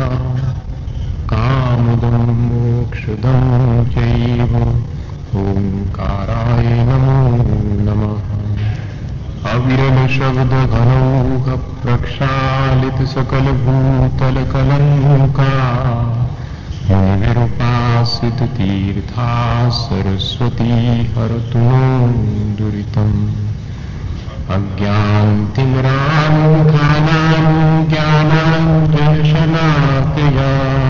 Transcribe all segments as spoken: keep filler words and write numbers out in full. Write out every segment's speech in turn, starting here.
कामदं मोक्षदं चैव ओंकाराय नमो नमः। अविरल शब्द घनौघ प्रक्षालित सकल भूतल कलंका मुनिविरुपासित तीर्था सरस्वती हरतु नो दुरितम्। अज्ञानतिमिरान्धकानां ज्ञानाञ्जनशलाकया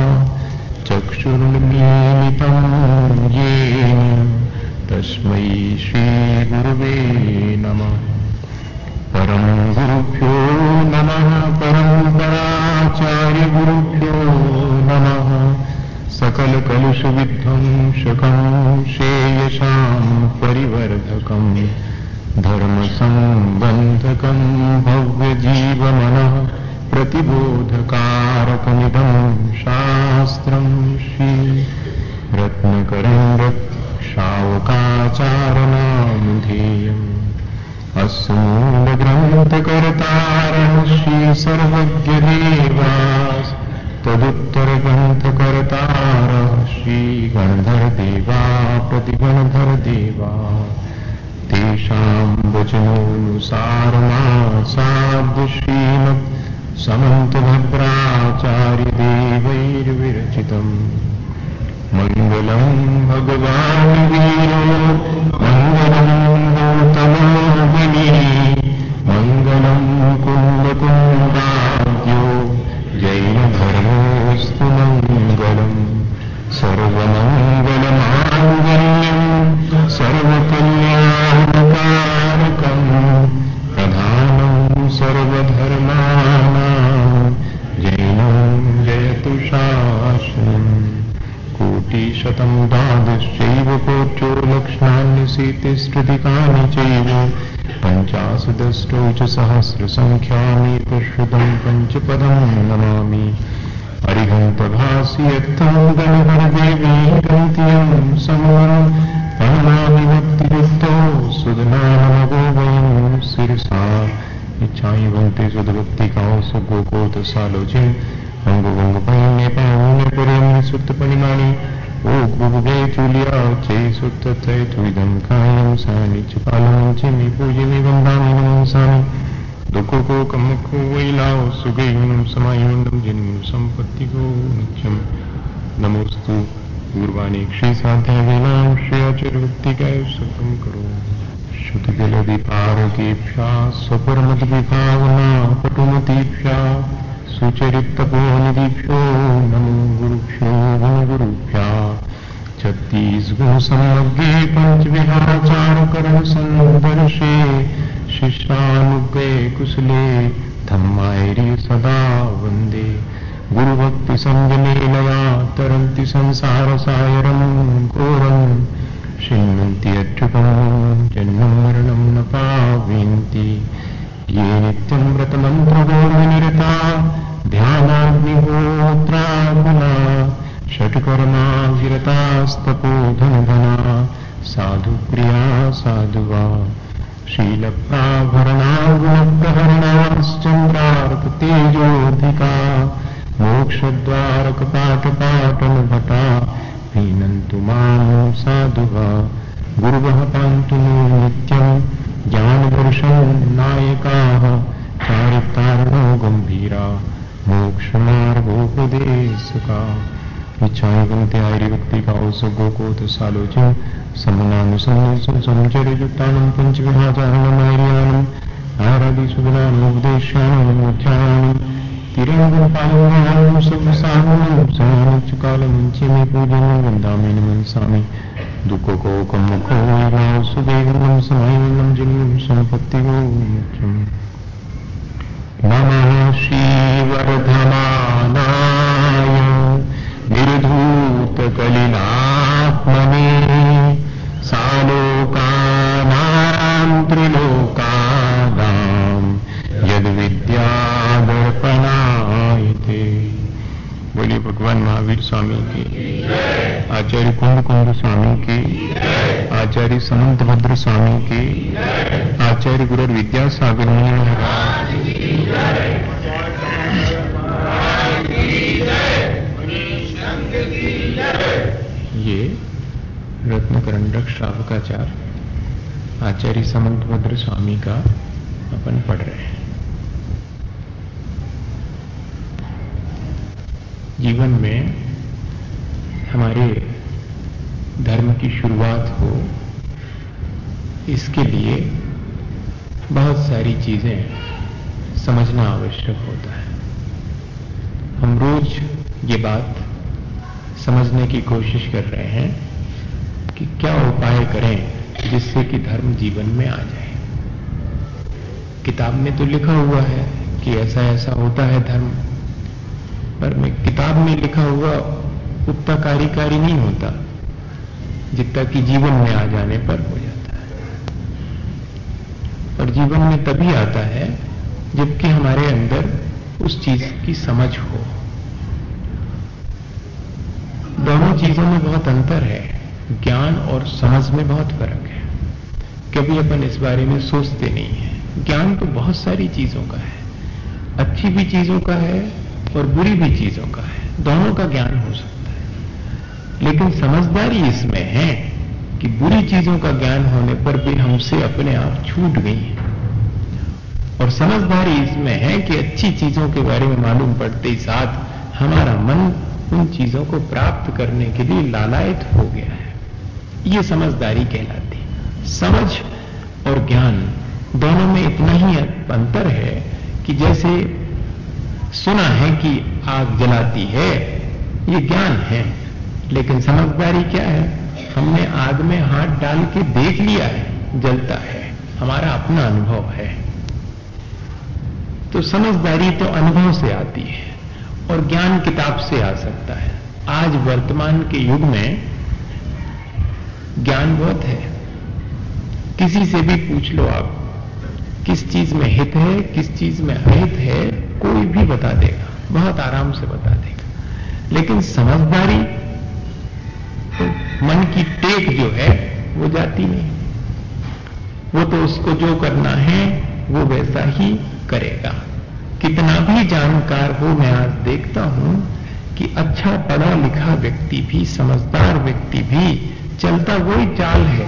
चक्षुरुन्मीलितं येन तस्मै श्रीगुरवे नमः। परं गुरुभ्यो नमः। परम्पराचार्यगुरुभ्यो नमः। सकलकलुषविध्वंसकं श्रेयसां परिवर्धकं धर्मसम्बन्धकं भव्यजीवमनः प्रतिबोधकारकमिदं शास्त्रं श्री रत्नकरं रक्षावकाचारनामधेयम्। अस्य मूलग्रन्थकर्तारः श्री सर्वज्ञदेवास् तदुत्तरग्रन्थकर्तारः श्री गणधरदेवा प्रतिगणधरदेवा तेषां वचनोऽनुसारमासाद्य श्रीमत् समन्तभद्राचार्यदेवैर्विरचितम्। मङ्गलं भगवान् वीरो मङ्गलं गौतमो मुनिः मङ्गलं कुन्दकुन्दाद्यो जैनधर्मोऽस्तु मङ्गलम्। सर्वमङ्गलमाङ्गल्यं सर्वकल्याणकारकं प्रधानं सर्वधर्माणां जैनं जयतु शासनम्। कोटिशतं द्वादशैव कोट्यो लक्षान्यशीतिस्त्रिधिकानि चैव पञ्चाशदष्टौ च सहस्रसङ्ख्यानि तच्छ्रुतं पञ्चपदं नमामि। अरिहन्तभाष्यर्थं गणहरदेवी गन्त्यं समं प्रणमामि भक्तियुक्तो सुधनामगो वयं शिरसा इच्छामि भक्ति सुधभक्तिकाओ सुगोकोतसालोचिं अंगुवंगपैन्य पावने पुरें सुत्तपणिमानि ओ गुरुवे चुलिया चे सुत्तते तुइदं कायं सानिचपालं चिमि पूजिमि वन्दामि नमसामि। दुःखको कमुखो वैलाओ सुगैनं समायुनं जन्म संपत्तिको नित्यं। नमोस्तु पूर्वाणी क्षी साध्यावेनां श्रेयाचरवृत्तिकाय सुखं करो। श्रुतिजलधिपारकेभ्या स्वपरमद्विभावना पटुमतीभ्या सुचरितपोनिधिभ्यो नमो गुरुभ्यो गुरुभ्या। छत्तीस गुण समग्रे पंचविहारचारकरण संदर्शे शिष्यानुगे कुशले धम्मायरि सदा वन्दे। गुरुभक्ति संजने नया तरन्ति संसार सागरं घोरं शिन्वन्ति अच्युतं जन्मं मरणं न पावयन्ति। ये नित्यं व्रतमन्त्रगोर्विनिरता ध्यानाग्निहोत्राकुला षट्कर्मा विरतास्तपोधनधना साधुप्रिया साधुवा शीलप्राभरणा गुणप्रहरणाश्चन्द्रार्कतेजोऽधिका मोक्षद्वारकपाटपाटनभटा पीनन्तु मां साधुवा। गुरुवः पान्तु नो नित्यं ज्ञानदर्शन नायकाः चारितार्णो गम्भीरा मोक्षमार्गोपदेशका। इच्छामि भक्ति आर्यभक्तिका औसगोकोतसालोचन समनानुसंचरितानं पंचविधाचारणमार्याणम् आराधिसुगुणानुपदेशानुध्यानं तिरङ्गपालनं सर्वसाधनं समानुच्चकालमुञ्चेमि पूजनं वन्दामि नमसामि। दुःखको कमुखो वैलाओ सुगैनं समायुनं जन्म सम्पत्तिको मुख्यम्। नमः श्रीवरधमानाय निर्धूतकलिलात्मने सालोकानां त्रिलोकानां यद्विद्यादर्पणायते। बोलिए भगवान महावीर स्वामी की, आचार्य कुंद कुंद स्वामी की, आचार्य समंतभद्र स्वामी की, आचार्य गुरु विद्यासागर मुनि महाराज की। रत्नकरंडक श्रावकाचार आचार्य समंतभद्र स्वामी का अपन पढ़ रहे हैं। जीवन में हमारे धर्म की शुरुआत हो, इसके लिए बहुत सारी चीजें समझना आवश्यक होता है। हम रोज ये बात समझने की कोशिश कर रहे हैं कि क्या उपाय करें जिससे कि धर्म जीवन में आ जाए। किताब में तो लिखा हुआ है कि ऐसा ऐसा होता है धर्म, पर मैं किताब में लिखा हुआ उतना कार्यकारी नहीं होता जितना कि जीवन में आ जाने पर हो जाता है। और जीवन में तभी आता है जबकि हमारे अंदर उस चीज की समझ हो। दोनों चीजों में बहुत अंतर है, ज्ञान और समझ में बहुत फर्क है। कभी अपन इस बारे में सोचते नहीं है। ज्ञान तो बहुत सारी चीजों का है, अच्छी भी चीजों का है और बुरी भी चीजों का है, दोनों का ज्ञान हो सकता है। लेकिन समझदारी इसमें है कि बुरी चीजों का ज्ञान होने पर भी हमसे अपने आप छूट गई है, और समझदारी इसमें है कि अच्छी चीजों के बारे में मालूम पड़ते ही साथ हमारा मन उन चीजों को प्राप्त करने के लिए लालायित हो गया है। ये समझदारी कहलाती है। समझ और ज्ञान दोनों में इतना ही अंतर है कि जैसे सुना है कि आग जलाती है, ये ज्ञान है, लेकिन समझदारी क्या है? हमने आग में हाथ डाल के देख लिया है, जलता है, हमारा अपना अनुभव है। तो समझदारी तो अनुभव से आती है और ज्ञान किताब से आ सकता है। आज वर्तमान के युग में ज्ञान बहुत है, किसी से भी पूछ लो आप किस चीज में हित है, किस चीज में अहित है, कोई भी बता देगा, बहुत आराम से बता देगा। लेकिन समझदारी तो मन की टेक जो है वो जाती नहीं, वो तो उसको जो करना है वो वैसा ही करेगा। कितना भी जानकार हो, मैं आज देखता हूं कि अच्छा पढ़ा लिखा व्यक्ति भी, समझदार व्यक्ति भी चलता वही चाल है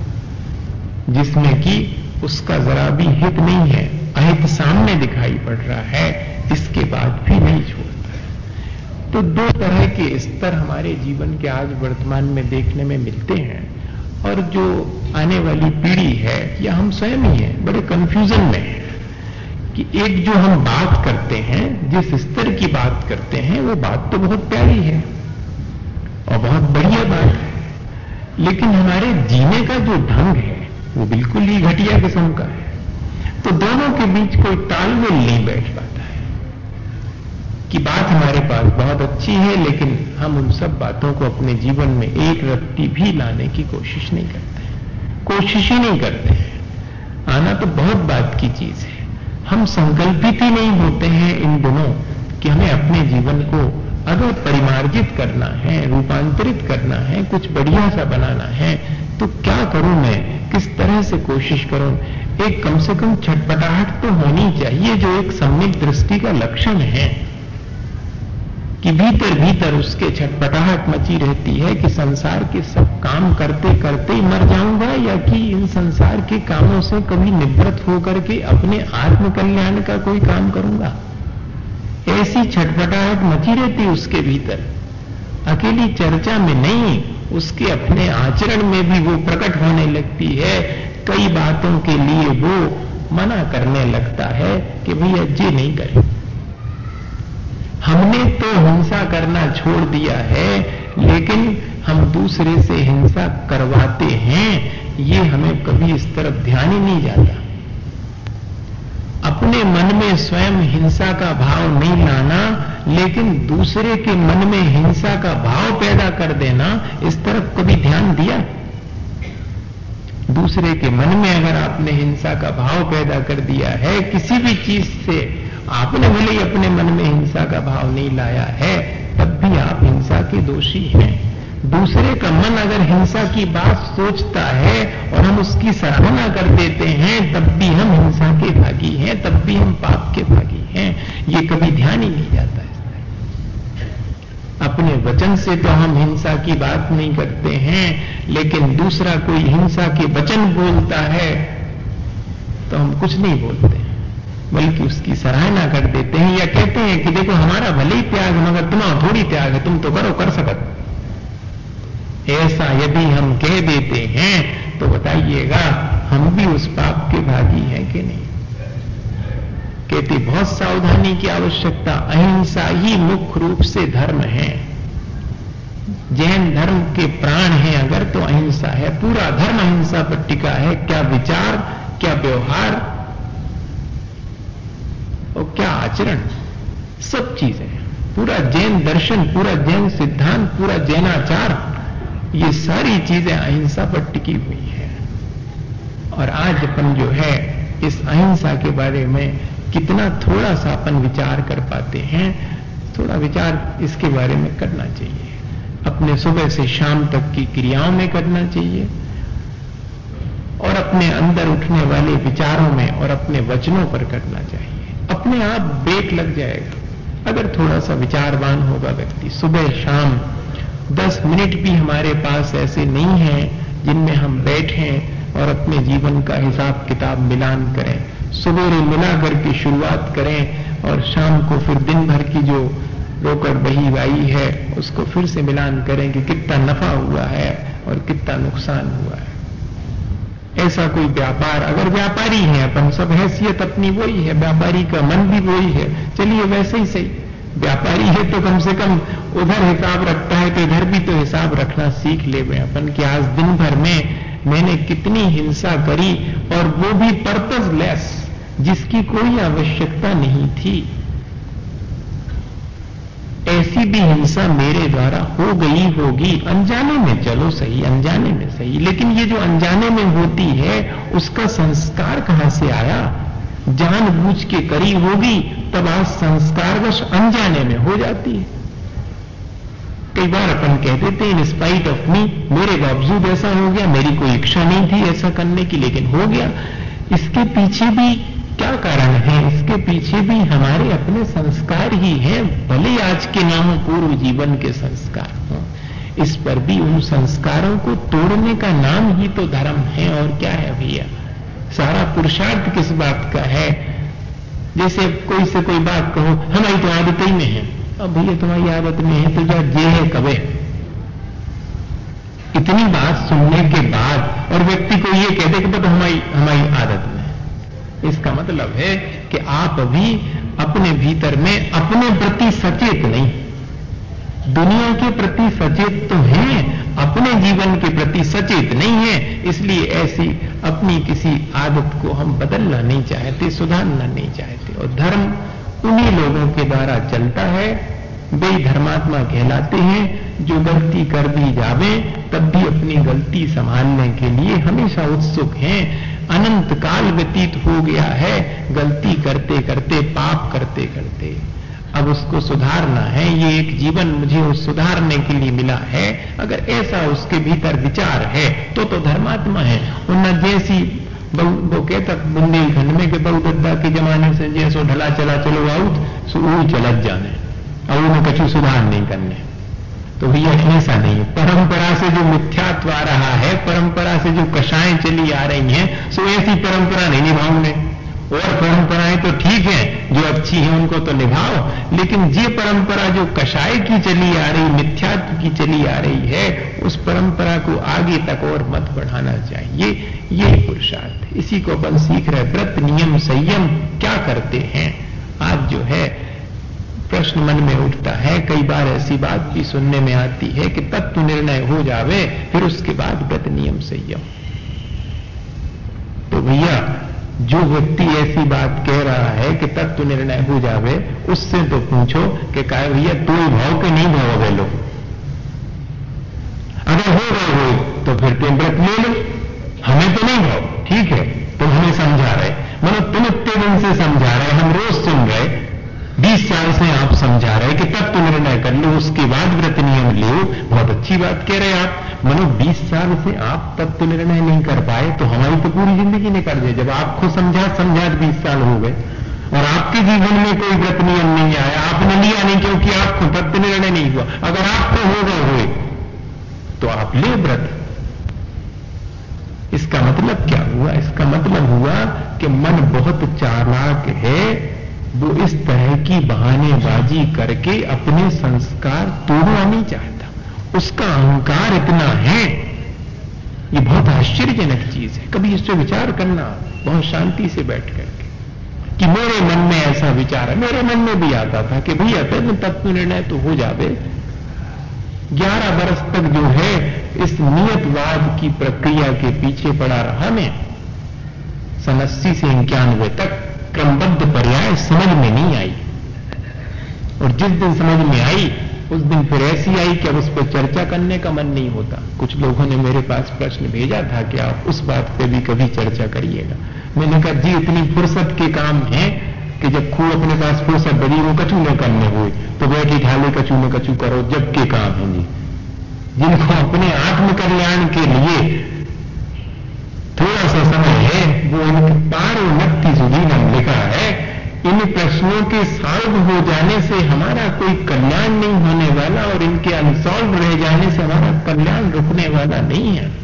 जिसमें कि उसका जरा भी हित नहीं है, अहित सामने दिखाई पड़ रहा है, इसके बाद भी नहीं छोड़ता है। तो दो तरह के स्तर हमारे जीवन के आज वर्तमान में देखने में मिलते हैं, और जो आने वाली पीढ़ी है या हम स्वयं ही हैं, बड़े कंफ्यूजन में है कि एक जो हम बात करते हैं, जिस स्तर की बात करते हैं, वो बात तो बहुत प्यारी है और बहुत बढ़िया बात है, लेकिन हमारे जीने का जो ढंग है वो बिल्कुल ही घटिया किस्म का है। तो दोनों के बीच कोई तालमेल नहीं बैठ पाता है कि बात हमारे पास बहुत अच्छी है, लेकिन हम उन सब बातों को अपने जीवन में एक रत्ती भी लाने की कोशिश नहीं करते, कोशिश ही नहीं करते हैं। आना तो बहुत बात की चीज है। हम संकल्पित ही नहीं होते हैं इन दिनों कि हमें अपने जीवन को अगर परिमार्जित करना है, रूपांतरित करना है, कुछ बढ़िया सा बनाना है, तो क्या करूं मैं, किस तरह से कोशिश करूं। एक कम से कम छटपटाहट तो होनी चाहिए, जो एक सम्यक दृष्टि का लक्षण है कि भीतर भीतर उसके छटपटाहट मची रहती है कि संसार के सब काम करते करते ही मर जाऊंगा, या कि इन संसार के कामों से कभी निवृत्त होकर के अपने आत्म कल्याण का कोई काम करूंगा। ऐसी छटपटाहट मची रहती उसके भीतर, अकेली चर्चा में नहीं, उसके अपने आचरण में भी वो प्रकट होने लगती है। कई बातों के लिए वो मना करने लगता है कि भैया ये नहीं करें। हमने तो हिंसा करना छोड़ दिया है, लेकिन हम दूसरे से हिंसा करवाते हैं, ये हमें कभी इस तरफ ध्यान ही नहीं जाता। अपने मन में स्वयं हिंसा का भाव नहीं लाना, लेकिन दूसरे के मन में हिंसा का भाव पैदा कर देना, इस तरफ कभी ध्यान दिया? दूसरे के मन में अगर आपने हिंसा का भाव पैदा कर दिया है किसी भी चीज से, आपने भले ही अपने मन में हिंसा का भाव नहीं लाया है, तब भी आप हिंसा के दोषी हैं। दूसरे का मन अगर हिंसा की बात सोचता है और हम उसकी सराहना कर देते हैं, तब भी हम हिंसा के भागी हैं, तब भी हम पाप के भागी हैं। ये कभी ध्यान ही नहीं जाता है। अपने वचन से तो हम हिंसा की बात नहीं करते हैं, लेकिन दूसरा कोई हिंसा के वचन बोलता है तो हम कुछ नहीं बोलते, बल्कि उसकी सराहना कर देते हैं या कहते हैं कि देखो हमारा भले ही त्याग मगर तुम्हारा थोड़ी त्याग है, तुम तो करो कर सकत। ऐसा यदि हम कह देते हैं तो बताइएगा हम भी उस पाप के भागी हैं कि नहीं। कहते बहुत सावधानी की आवश्यकता, अहिंसा ही मुख्य रूप से धर्म है। जैन धर्म के प्राण हैं अगर तो अहिंसा है, पूरा धर्म अहिंसा पर टिका है। क्या विचार, क्या व्यवहार और क्या आचरण, सब चीजें, पूरा जैन दर्शन, पूरा जैन सिद्धांत, पूरा जैनाचार, ये सारी चीजें अहिंसा पर टिकी हुई है। और आज अपन जो है इस अहिंसा के बारे में कितना थोड़ा सा अपन विचार कर पाते हैं, थोड़ा विचार इसके बारे में करना चाहिए। अपने सुबह से शाम तक की क्रियाओं में करना चाहिए और अपने अंदर उठने वाले विचारों में और अपने वचनों पर करना चाहिए। अपने आप ब्रेक लग जाएगा अगर थोड़ा सा विचारवान होगा व्यक्ति। सुबह शाम दस मिनट भी हमारे पास ऐसे नहीं हैं जिनमें हम बैठें और अपने जीवन का हिसाब किताब मिलान करें। सवेरे मिला करके शुरुआत करें और शाम को फिर दिन भर की जो रोकड़ बही आई है उसको फिर से मिलान करें कि कितना नफा हुआ है और कितना नुकसान हुआ है। ऐसा कोई व्यापार, अगर व्यापारी है अपन, सब हैसियत अपनी वही है, व्यापारी का मन भी वही है, चलिए वैसे ही सही। व्यापारी है तो कम से कम उधर हिसाब रखता है तो इधर भी तो हिसाब रखना सीख ले अपन कि आज दिन भर में मैंने कितनी हिंसा करी और वो भी पर्पसलेस, जिसकी कोई आवश्यकता नहीं थी। ऐसी भी हिंसा मेरे द्वारा हो गई होगी, अनजाने में, चलो सही, अनजाने में सही, लेकिन ये जो अनजाने में होती है उसका संस्कार कहां से आया? जानबूझ के करी होगी तब आज संस्कारवश अनजाने में हो जाती है। कई बार अपन कह देते हैं इन स्पाइट ऑफ मी, मेरे बावजूद ऐसा हो गया, मेरी कोई इच्छा नहीं थी ऐसा करने की लेकिन हो गया। इसके पीछे भी क्या कारण है? इसके पीछे भी हमारे अपने संस्कार ही हैं, भले आज के नाम पूर्व जीवन के संस्कार हों। इस पर भी उन संस्कारों को तोड़ने का नाम ही तो धर्म है और क्या है भैया। सारा पुरुषार्थ किस बात का है? जैसे कोई से कोई बात कहो, हमारी तो आदत ही में है। अब भैया तुम्हारी आदत में है तो जा जे है कबे। इतनी बात सुनने के बाद और व्यक्ति को ये कह दे कि तो हमारी हमारी आदत में है, इसका मतलब है कि आप अभी अपने भीतर में अपने प्रति सचेत नहीं, दुनिया के प्रति सचेत तो हैं, अपने जीवन के प्रति सचेत नहीं है। इसलिए ऐसी अपनी किसी आदत को हम बदलना नहीं चाहते, सुधारना नहीं चाहते। और धर्म उन्हीं लोगों के द्वारा चलता है, वे धर्मात्मा कहलाते हैं जो गलती कर भी जावे तब भी अपनी गलती संभालने के लिए हमेशा उत्सुक हैं। अनंत काल व्यतीत हो गया है गलती करते करते, पाप करते करते, अब उसको सुधारना है। ये एक जीवन मुझे उस सुधारने के लिए मिला है। अगर ऐसा उसके भीतर विचार है तो तो धर्मात्मा है। उन जैसी वो कहता बुंदेलखंड में कि बहुदत्ता के जमाने से जैसो ढला चला चलो आउट सो वो चलत जाने और उन्हें कछु सुधार नहीं करने। तो भैया ऐसा नहीं है। परंपरा से जो मिथ्यात्व आ रहा है, परंपरा से जो कषाएं चली आ रही हैं, सो ऐसी परंपरा नहीं निभाऊंगे। और परंपराएं तो ठीक है, जो अच्छी हैं उनको तो निभाओ, लेकिन ये परंपरा जो कषाय की चली आ रही, मिथ्यात्व की चली आ रही है, उस परंपरा को आगे तक और मत बढ़ाना चाहिए। ये पुरुषार्थ, इसी को अपन सीख रहे। व्रत नियम संयम क्या करते हैं? आज जो है प्रश्न मन में उठता है, कई बार ऐसी बात भी सुनने में आती है कि तत्व निर्णय हो जावे फिर उसके बाद व्रत नियम संयम। तो भैया जो व्यक्ति ऐसी बात कह रहा है कि तत्व निर्णय हो जावे, उससे तो पूछो कि काय भैया तू भाव के नहीं भाव गए लो, अगर हो गए हो तो फिर तुम व्रत ले लो। हमें तो नहीं भाव, ठीक है, तुम हमें समझा रहे, मतलब तुम इतने दिन से समझा रहे, हम रोज सुन रहे, बीस साल से आप समझा रहे कि तत्व निर्णय कर लो उसके बाद व्रत नियम लो। बहुत अच्छी बात कह रहे हैं आप। मनो बीस साल से आप तत्व निर्णय नहीं कर पाए तो हमारी तो पूरी जिंदगी निकल गई। जब आपको समझा समझा बीस साल हो गए और आपके जीवन में कोई व्रत नियम नहीं आया, आपने लिया नहीं क्योंकि आपको तत्व निर्णय नहीं हुआ। अगर आपको होगा हुए तो आप ले व्रत, इसका मतलब क्या हुआ? इसका मतलब हुआ कि मन बहुत चालाक है, वो इस तरह की बहानेबाजी करके अपने संस्कार तोड़ना नहीं चाहता। उसका अहंकार इतना है, ये बहुत आश्चर्यजनक चीज है। कभी इस पर विचार करना बहुत शांति से बैठ करके कि मेरे मन में ऐसा विचार है। मेरे मन में भी आता था कि भैया तत्व तत्व निर्णय तो हो जावे। ग्यारह बरस तक जो है इस नियतवाद की प्रक्रिया के पीछे पड़ा रहा मैं। सन अस्सी से इक्यानवे तक क्रमबद्ध पर्याय समझ में नहीं आई, और जिस दिन समझ में आई उस दिन फिर ऐसी आई कि अब उस पर चर्चा करने का मन नहीं होता। कुछ लोगों ने मेरे पास प्रश्न भेजा था कि आप उस बात पे भी कभी चर्चा करिएगा। मैंने कहा जी इतनी फुर्सत के काम हैं कि जब खूब अपने पास फुर्सत बड़ी वो कचू न करने हुए तो बैठी ठाले कचू में कचू करो, जब के काम है जी। जिनको अपने आत्म कल्याण के लिए थोड़ा सा समय है वो इनके पार उन्नति सुधीनम लिखा है। इन प्रश्नों के सॉल्व हो जाने से हमारा कोई कल्याण नहीं होने वाला, और इनके अनसॉल्व रह जाने से हमारा कल्याण रुकने वाला नहीं है।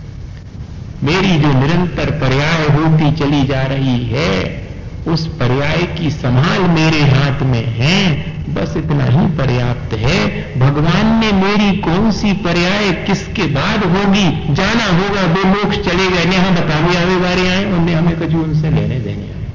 मेरी जो निरंतर पर्याय होती चली जा रही है उस पर्याय की संभाल मेरे हाथ में है, बस इतना ही पर्याप्त है। भगवान ने मेरी कौन सी पर्याय किसके बाद होगी जाना होगा। दो मोक्ष चले गए, यहां बता भी आवे बारे आए, उन्हें हमें कुछ उनसे लेने देने आए।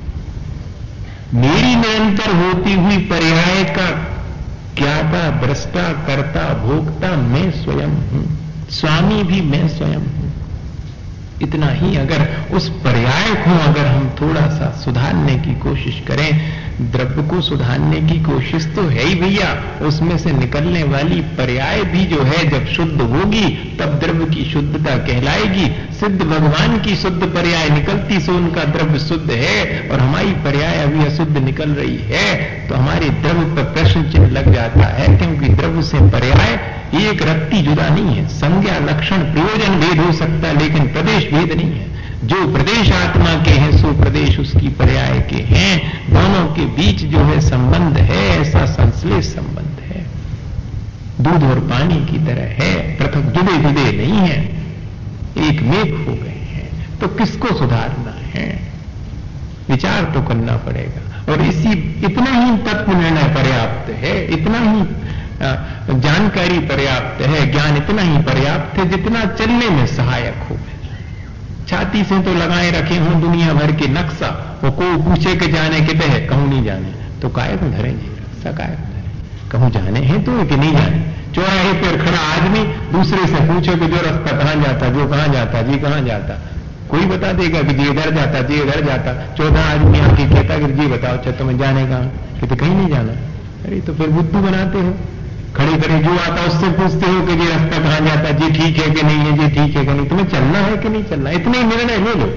मेरी निरंतर होती हुई पर्याय का ज्ञाता, दृष्टा, कर्ता, भोक्ता मैं स्वयं हूं, स्वामी भी मैं स्वयं हूं। इतना ही अगर उस पर्याय को अगर हम थोड़ा सा सुधारने की कोशिश करें, द्रव्य को सुधारने की कोशिश तो है ही भैया, उसमें से निकलने वाली पर्याय भी जो है जब शुद्ध होगी तब द्रव्य की शुद्धता कहलाएगी। सिद्ध भगवान की शुद्ध पर्याय निकलती सो उनका द्रव्य शुद्ध है, और हमारी पर्याय अभी अशुद्ध निकल रही है तो हमारे द्रव्य पर प्रश्न चिन्ह लग जाता है, क्योंकि द्रव्य से पर्याय एक रत्ती जुदा नहीं है। संज्ञा, लक्षण, प्रयोजन भेद हो सकता है लेकिन प्रदेश भेद नहीं है। जो प्रदेश आत्मा के हैं सो प्रदेश उसकी पर्याय के हैं। दोनों के बीच जो है संबंध है ऐसा संश्लेष संबंध है, दूध और पानी की तरह है, पृथक जुदे जुदे नहीं है, एक मेघ हो गए हैं। तो किसको सुधारना है? विचार तो करना पड़ेगा। और इसी इतना ही तत्व निर्णय पर्याप्त है, इतना ही जानकारी पर्याप्त है, ज्ञान इतना ही पर्याप्त है जितना चलने में सहायक हो। छाती से तो लगाए रखे हों दुनिया भर के नक्शा, वो को पूछे के जाने के तह कहूं नहीं जाने तो काय को धरे जी, रक्षा काय को धरे, कहूं जाने हैं तो कि नहीं जाने। चौराहे पर खड़ा आदमी दूसरे से पूछो कि जो रास्ता कहां जाता, जो कहां जाता, जी कहां जाता, कोई बता देगा कि जी इधर जाता, जी इधर जाता। चौदह आदमी आके कहता कि जी बताओ अच्छा तुम्हें जाने कहां, कहते कहीं नहीं जाना। अरे तो फिर बुद्धू बनाते हो, खड़े खड़े जो आता उससे पूछते हो कि जी रास्ता कहां जाता, जी ठीक है कि नहीं है, जी ठीक है कि नहीं, तुम्हें चलना है कि नहीं चलना, इतने निर्णय ले लो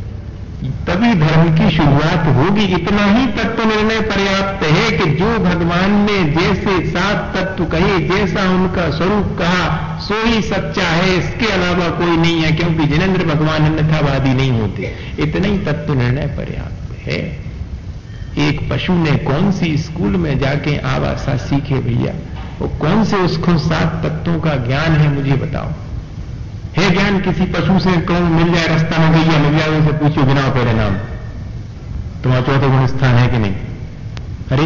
तभी धर्म की शुरुआत होगी। इतना ही तत्व निर्णय पर्याप्त है कि जो भगवान ने जैसे सात तत्व कहे, जैसा उनका स्वरूप कहा सो ही सच्चा है, इसके अलावा कोई नहीं है, क्योंकि जिनेंद्र भगवान अन्यथावादी नहीं होते। इतना ही तत्व निर्णय पर्याप्त है। एक पशु ने कौन सी स्कूल में जाके आवासा सीखे भैया, वो कौन से उसको सात तत्वों का ज्ञान है मुझे बताओ। है ज्ञान किसी पशु से कौन मिल जाए, रास्ता में गैया मिल जाए, उनसे पूछो गिनाओ तेरे नाम, तुम्हारा चौथे गुण स्थान है कि नहीं। अरे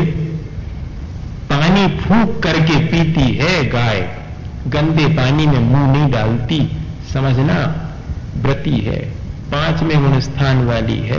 पानी फूंक करके पीती है गाय, गंदे पानी में मुंह नहीं डालती, समझना व्रती है, पांचवें गुण स्थान वाली है।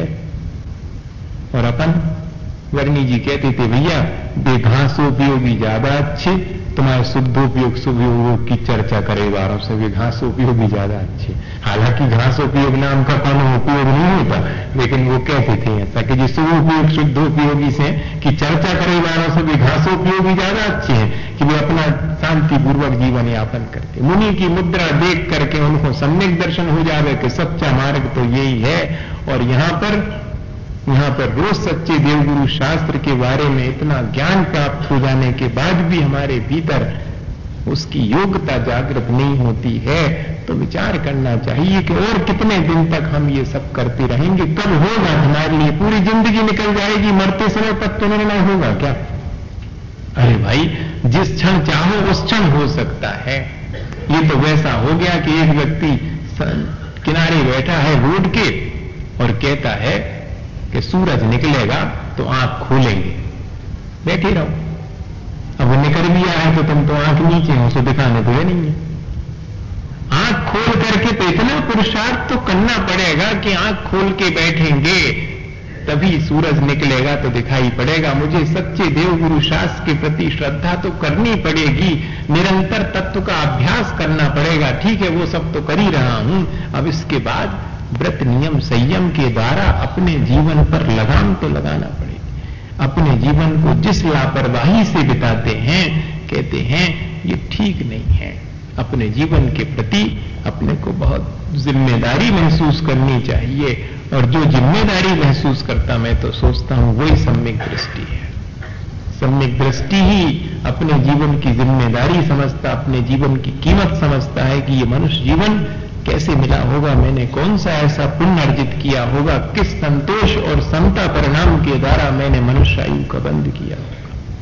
और अपन वर्णी जी कहते थे भैया बेघासोपयोगी ज्यादा अच्छे, तुम्हारे शुद्धोपयोग शुभोपयोग की चर्चा करे बारों से, वे घासोपयोगी ज्यादा अच्छे। हालांकि घासोपयोग नाम का कोनो उपयोग नहीं होता, लेकिन वो कहते थे ऐसा कि जी शुभोपयोग शुद्धोपयोगी से की चर्चा करे बारों से वे घासोपयोगी ज्यादा अच्छे हैं कि वे अपना शांतिपूर्वक जीवन यापन करते। मुनि की मुद्रा देख करके उनको सम्यक दर्शन हो जावे कि सच्चा मार्ग तो यही है। और यहां पर यहां पर रोज सच्चे देवगुरु शास्त्र के बारे में इतना ज्ञान प्राप्त हो जाने के बाद भी हमारे भीतर उसकी योग्यता जागृत नहीं होती है, तो विचार करना चाहिए कि और कितने दिन तक हम ये सब करते रहेंगे। कब होगा हमारे लिए, पूरी जिंदगी निकल जाएगी, मरते समय तक तो निर्णय होगा क्या? अरे भाई जिस क्षण चाहो उस क्षण हो सकता है। ये तो वैसा हो गया कि एक व्यक्ति किनारे बैठा है रोड के और कहता है कि सूरज निकलेगा तो आंख खोलेंगे, बैठे रहो। अब वो निकल भी आया तो तुम तो आंख नीचे हो, उसे दिखाने तो नहीं है। आंख खोल करके तो इतना पुरुषार्थ तो करना पड़ेगा कि आंख खोल के बैठेंगे तभी सूरज निकलेगा तो दिखाई पड़ेगा। मुझे सच्चे देवगुरु शास्त्र के प्रति श्रद्धा तो करनी पड़ेगी, निरंतर तत्व का अभ्यास करना पड़ेगा। ठीक है, वो सब तो कर ही रहा हूं। अब इसके बाद व्रत नियम संयम के द्वारा अपने जीवन पर लगाम तो लगाना पड़ेगी। अपने जीवन को जिस लापरवाही से बिताते हैं, कहते हैं ये ठीक नहीं है। अपने जीवन के प्रति अपने को बहुत जिम्मेदारी महसूस करनी चाहिए, और जो जिम्मेदारी महसूस करता मैं तो सोचता हूं वही सम्यक दृष्टि है। सम्यक दृष्टि ही अपने जीवन की जिम्मेदारी समझता, अपने जीवन की कीमत समझता है कि ये मनुष्य जीवन कैसे मिला होगा, मैंने कौन सा ऐसा पुण्य अर्जित किया होगा, किस संतोष और समता परिणाम के द्वारा मैंने मनुष्य आयु का बंद किया होगा।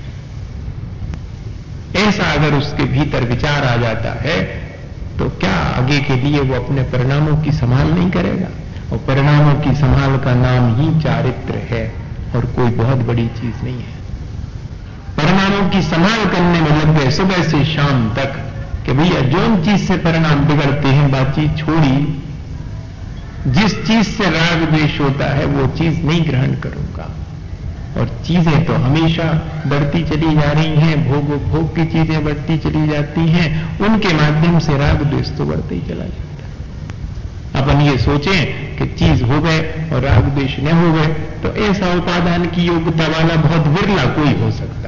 ऐसा अगर उसके भीतर विचार आ जाता है तो क्या आगे के लिए वो अपने परिणामों की संभाल नहीं करेगा। और परिणामों की संभाल का नाम ही चारित्र है और कोई बहुत बड़ी चीज नहीं है। परिणामों की संभाल करने में लग गए सुबह से शाम तक कि भैया जो चीज से परिणाम बिगड़ते हैं बातचीत छोड़ी, जिस चीज से राग द्वेष होता है वो चीज नहीं ग्रहण करूंगा। और चीजें तो हमेशा बढ़ती चली जा रही हैं, भोग भोग की चीजें बढ़ती चली जाती हैं, उनके माध्यम से राग द्वेष तो बढ़ते ही चला जाता है। अपन ये सोचें कि चीज हो गए और राग द्वेष न हो गए तो ऐसा उपादान की योग्यता वाला बहुत विरला कोई हो सकता।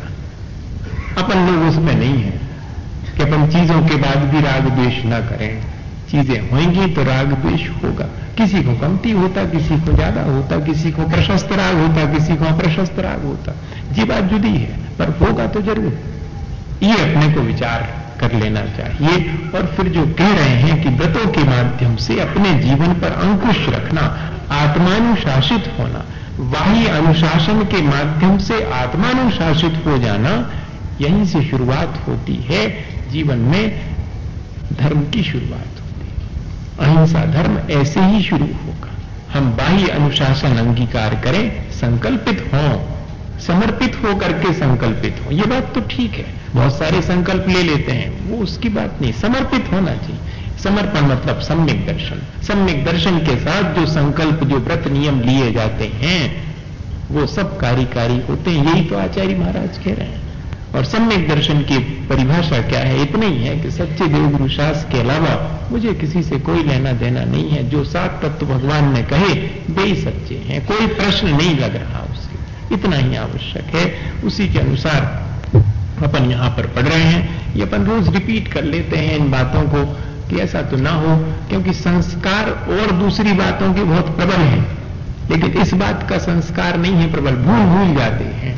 अपन लोग उसमें नहीं है कि अपन चीजों के बाद भी राग द्वेष न करें। चीजें होंगी तो राग द्वेष होगा, किसी को कमती होता, किसी को ज्यादा होता, किसी को प्रशस्त राग होता, किसी को अप्रशस्त राग होता, ये बात जुदी है, पर होगा तो जरूर। ये अपने को विचार कर लेना चाहिए। और फिर जो कह रहे हैं कि व्रतों के माध्यम से अपने जीवन पर अंकुश रखना, आत्मानुशासित होना, बाह्य अनुशासन के माध्यम से आत्मानुशासित हो जाना, यहीं से शुरुआत होती है जीवन में धर्म की शुरुआत होती है। अहिंसा धर्म ऐसे ही शुरू होगा। हम बाह्य अनुशासन अंगीकार करें, संकल्पित हों, समर्पित हो करके संकल्पित हो, ये बात तो ठीक है। बहुत सारे संकल्प ले लेते हैं, वो उसकी बात नहीं, समर्पित होना चाहिए। समर्पण मतलब सम्यक दर्शन। सम्यक दर्शन के साथ जो संकल्प, जो व्रत नियम लिए जाते हैं वो सब कार्यकारी होते हैं। यही तो आचार्य महाराज कह रहे हैं। और सम्यक दर्शन की परिभाषा क्या है? इतना ही है कि सच्चे देवगुरु शास्त्र के अलावा मुझे किसी से कोई लेना देना नहीं है। जो सात तत्व भगवान ने कहे वे ही सच्चे हैं, कोई प्रश्न नहीं लग रहा उसके, इतना ही आवश्यक है। उसी के अनुसार अपन यहां पर पढ़ रहे हैं। ये अपन रोज रिपीट कर लेते हैं इन बातों को कि ऐसा तो ना हो, क्योंकि संस्कार और दूसरी बातों के बहुत प्रबल हैं, लेकिन इस बात का संस्कार नहीं है प्रबल, भूल भूल जाते हैं।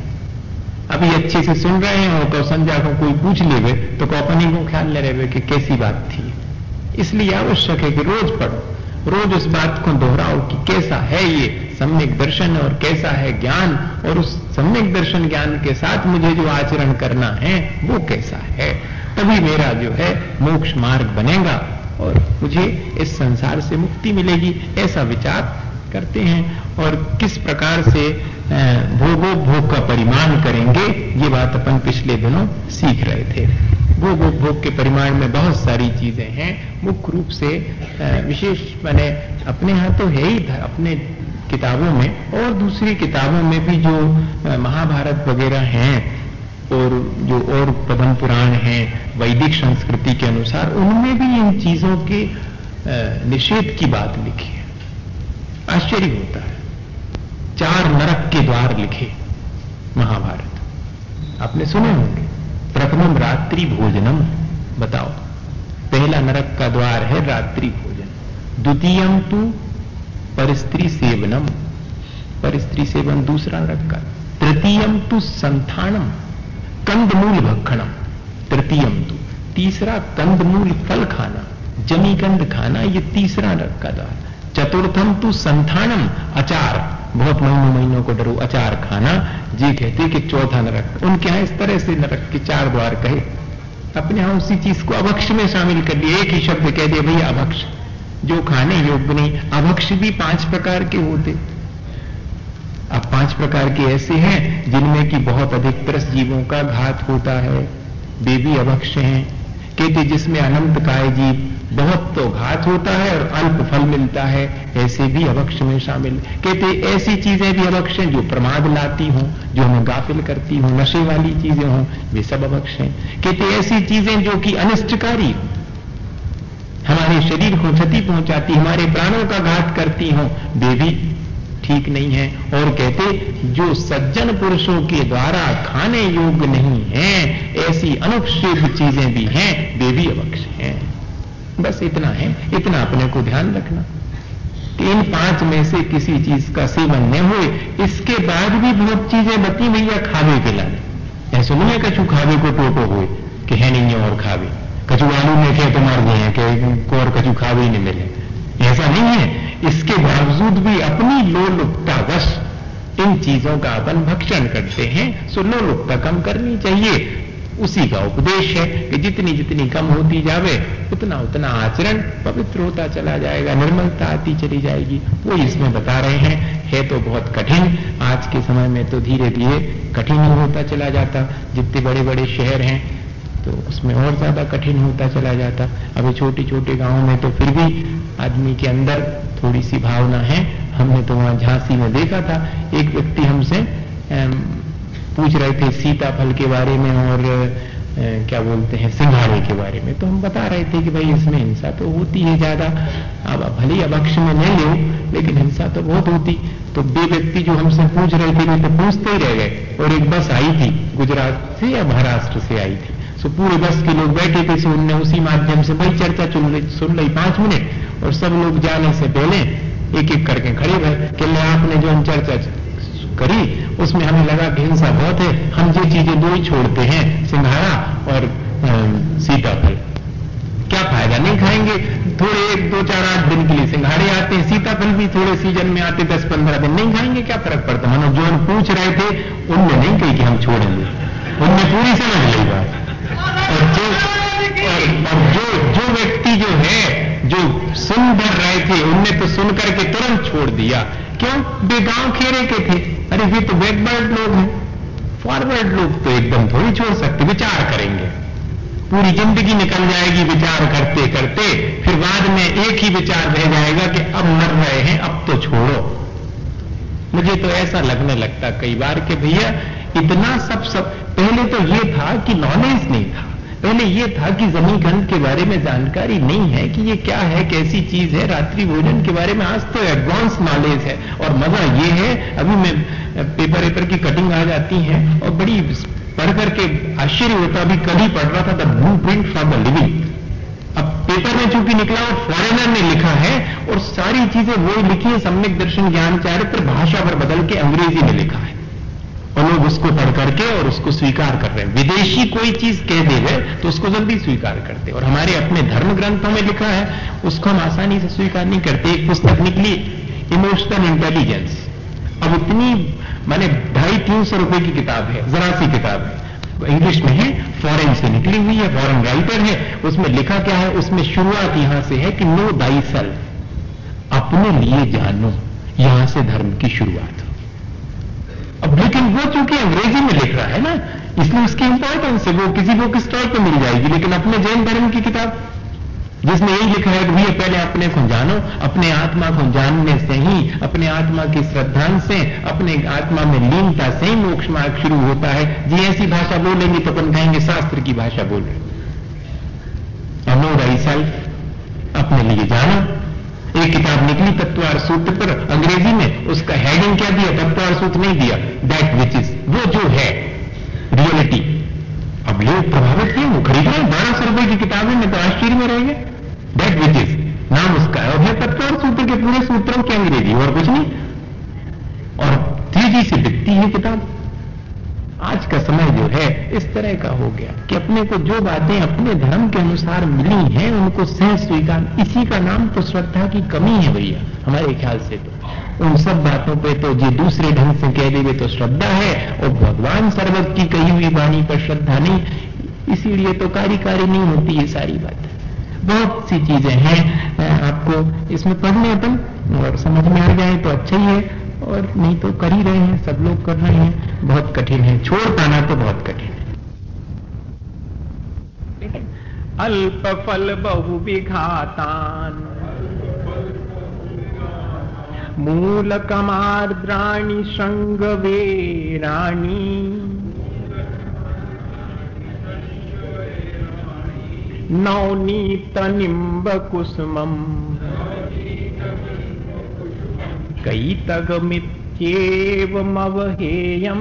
अभी अच्छे से सुन रहे हैं और संध्या को कोई पूछ लेवे तो अपन ही को ख्याल ले रहे कि कैसी बात थी। इसलिए आवश्यक है कि रोज पढ़ो, रोज उस बात को दोहराओ कि कैसा है ये सम्यक दर्शन और कैसा है ज्ञान, और उस सम्यक दर्शन ज्ञान के साथ मुझे जो आचरण करना है वो कैसा है। तभी मेरा जो है मोक्ष मार्ग बनेगा और मुझे इस संसार से मुक्ति मिलेगी। ऐसा विचार करते हैं। और किस प्रकार से भोगो भोग का परिमाण करेंगे, ये बात अपन पिछले दिनों सीख रहे थे। भोगो भोग के परिमाण में बहुत सारी चीजें हैं। मुख्य रूप से विशेष माने अपने यहाँ तो है ही, अपने किताबों में और दूसरी किताबों में भी जो महाभारत वगैरह हैं और जो और पद्म पुराण हैं वैदिक संस्कृति के अनुसार, उनमें भी इन चीजों के निषेध की बात लिखी है। आश्चर्य होता है। चार नरक के द्वार लिखे महाभारत, आपने सुने होंगे। प्रथमम रात्रि भोजनम, बताओ, पहला नरक का द्वार है रात्रि भोजन। द्वितीयम तु परस्त्री सेवनम, परस्त्री सेवन दूसरा नरक का। तृतीयम तु संथानम, कंदमूल भक्षणम, तृतीयम तु। तीसरा कंदमूल फल खाना, जमीकंद खाना, ये तीसरा नरक का द्वार। चतुर्थम तु संथानम, अचार, बहुत महीनों महीनों को डरो अचार खाना, जी कहते कि चौथा नरक। उनके यहां इस तरह से नरक के चार द्वार कहे, अपने यहां उसी चीज को अभक्ष में शामिल कर लिया। एक ही शब्द कह दिया भैया अभक्ष, जो खाने योग्य नहीं। अभक्ष भी पांच प्रकार के होते। अब पांच प्रकार के ऐसे हैं जिनमें कि बहुत अधिक त्रस्त जीवों का घात होता है, वे भी अभक्ष हैं। कहते जिसमें अनंत काय जीव, बहुत तो घात होता है और अल्प फल मिलता है, ऐसे भी अभक्ष में शामिल। कहते ऐसी चीजें भी अभक्ष हैं जो प्रमाद लाती हों, जो हमें गाफिल करती हों, नशे वाली चीजें हों, वे सब अभक्ष हैं। कहते ऐसी चीजें जो कि अनिष्टकारी हों, हमारे शरीर को क्षति पहुंचाती, हमारे प्राणों का घात करती हों, वे भी ठीक नहीं है। और कहते जो सज्जन पुरुषों के द्वारा खाने योग्य नहीं है, ऐसी अनुच्छेद चीजें भी हैं, वे भी अभक्ष हैं। बस इतना है, इतना अपने को ध्यान रखना कि इन पांच में से किसी चीज का सेवन न हो। इसके बाद भी बहुत चीजें बती भैया खावे के लाने, ऐसा नहीं है कछु खावे को टोटो हुए कि है नहीं है और खावे, कछु आलू में खे तो मर गए हैं कि और कछु खावे ही नहीं मिले, ऐसा नहीं है। इसके बावजूद भी अपनी लोलुपता वश इन चीजों का अपन भक्षण करते हैं, सो लोलुपता कम करनी चाहिए। उसी का उपदेश है कि जितनी जितनी कम होती जावे उतना उतना आचरण पवित्र होता चला जाएगा, निर्मलता आती चली जाएगी। वो इसमें बता रहे हैं। है तो बहुत कठिन, आज के समय में तो धीरे धीरे कठिन ही होता चला जाता। जितने बड़े बड़े शहर हैं तो उसमें और ज्यादा कठिन होता चला जाता। अभी छोटे छोटे गांवों में तो फिर भी आदमी के अंदर थोड़ी सी भावना है। हमने तो वहां झांसी में देखा था, एक व्यक्ति हमसे पूछ रहे थे सीताफल के बारे में और ए, क्या बोलते हैं सिंघाड़े के बारे में। तो हम बता रहे थे कि भाई इसमें हिंसा तो होती है ज्यादा, अब भले अभक्ष में नहीं लो लेकिन हिंसा तो बहुत होती। तो दो व्यक्ति जो हमसे पूछ रहे थे वे तो पूछते ही रह गए। और एक बस आई थी गुजरात से या महाराष्ट्र से आई थी, सो पूरे बस के लोग बैठे थे, सो उनने उसी माध्यम से बड़ी चर्चा सुन रही सुन रही पांच मिनट। और सब लोग जाने से पहले एक एक करके खड़े भरे कि आपने जो चर्चा करी उसमें हमें लगा कि हिंसा बहुत है, हम ये चीजें दो ही छोड़ते हैं, सिंघाड़ा और सीताफल। क्या फायदा, नहीं खाएंगे। थोड़े एक दो चार आठ दिन के लिए सिंघाड़े आते हैं, सीताफल भी थोड़े सीजन में आते, दस पंद्रह दिन नहीं खाएंगे, क्या फर्क पड़ता। मानो जो हम पूछ रहे थे उनने नहीं कही कि हम छोड़ेंगे, उनने पूरी समझ ली बात। और जो और, और जो जो व्यक्ति जो है जो सुन भर रहे थे उनने तो सुन करके तुरंत छोड़ दिया। क्यों, वे गांव खेरे के थे। अरे वे तो बैकवर्ड लोग हैं, फॉरवर्ड लोग तो एकदम थोड़ी छोड़ सकते, विचार करेंगे। पूरी जिंदगी निकल जाएगी विचार करते करते, फिर बाद में एक ही विचार रह जाएगा कि अब मर रहे हैं अब तो छोड़ो। मुझे तो ऐसा लगने लगता कई बार कि भैया इतना सब सब पहले तो ये था कि नॉलेज नहीं था, पहले ये था कि जमीन गंध के बारे में जानकारी नहीं है कि ये क्या है, कैसी चीज है। रात्रि भोजन के बारे में आज तो एडवांस नॉलेज है। और मजा ये है, अभी मैं पेपर पेपर की कटिंग आ जाती है और बड़ी पढ़ करके आश्चर्य होता। अभी कल ही पढ़ रहा था the blueprint for the living. अब पेपर में चूंकि निकला और फॉरेनर ने लिखा है और सारी चीजें वो लिखी है, सम्यक दर्शन ज्ञान चारित्र भाषा पर बदल के अंग्रेजी में लिखा है और लोग उसको पढ़ करके और उसको स्वीकार कर रहे हैं। विदेशी कोई चीज कह देवे तो उसको जल्दी स्वीकार करते, और हमारे अपने धर्म ग्रंथों में लिखा है उसको हम आसानी से स्वीकार नहीं करते। एक पुस्तक निकली इमोशनल इंटेलिजेंस, अब इतनी माने ढाई तीन सौ रुपए की किताब है, जरा सी किताब है, इंग्लिश में है, फॉरेन से निकली हुई है, फॉरेन राइटर है। उसमें लिखा क्या है, उसमें शुरुआत यहां से है कि नो दाई सेल्फ, अपने लिए जानो, यहां से धर्म की शुरुआत। अब लेकिन वो चूंकि अंग्रेजी में लिख रहा है ना, इसलिए उसकी इंपॉर्टेंस है, वो किसी बुक स्टॉल पे मिल जाएगी। लेकिन अपने जैन धर्म की किताब जिसमें यही लिखा है कि भैया पहले अपने को जानो, अपने आत्मा को जानने से ही, अपने आत्मा की श्रद्धांश से, अपने आत्मा में लीनता से ही मोक्ष मार्ग शुरू होता है। जी ऐसी भाषा बोलेंगे तो अपन कहेंगे शास्त्र की भाषा बोल रहे। नो दाई सेल्फ, अपने लिए जानो। एक किताब निकली तत्वार सूत्र पर अंग्रेजी में, उसका हेडिंग क्या दिया, तत्वार सूत्र नहीं दिया, दैट विच इज, वो जो है रियलिटी। अब लोग प्रभावित क्यों, वो खरीद रहे बारह सौ रुपए की किताबें में, तो आश्चर्य में रहेंगे। दैट विच इज नाम उसका है और है तत्वार सूत्र के पूरे सूत्रों की अंग्रेजी, और कुछ नहीं, और तेजी से बिकती है किताब। आज का समय जो है इस तरह का हो गया कि अपने को जो बातें अपने धर्म के अनुसार मिली हैं उनको सहज स्वीकार, इसी का नाम तो श्रद्धा की कमी है भैया हमारे ख्याल से। तो उन सब बातों पे तो जो दूसरे ढंग से कह देवे तो श्रद्धा है, और भगवान सर्वत की कही हुई वाणी पर श्रद्धा नहीं, इसीलिए तो कार्यकारी नहीं होती ये सारी बात। बहुत सी चीजें हैं, आपको इसमें पढ़ने अपन और समझ में आ जाए तो अच्छा ही है, और नहीं तो कर ही रहे हैं, सब लोग कर रहे हैं। बहुत कठिन है, छोड़ पाना तो बहुत कठिन है। अल्प फल बहु विघातान मूल कमार्द्राणि शृंग वेराणी नवनीत निम्ब कुसुमम कैतगमित्येवमवहेयम्।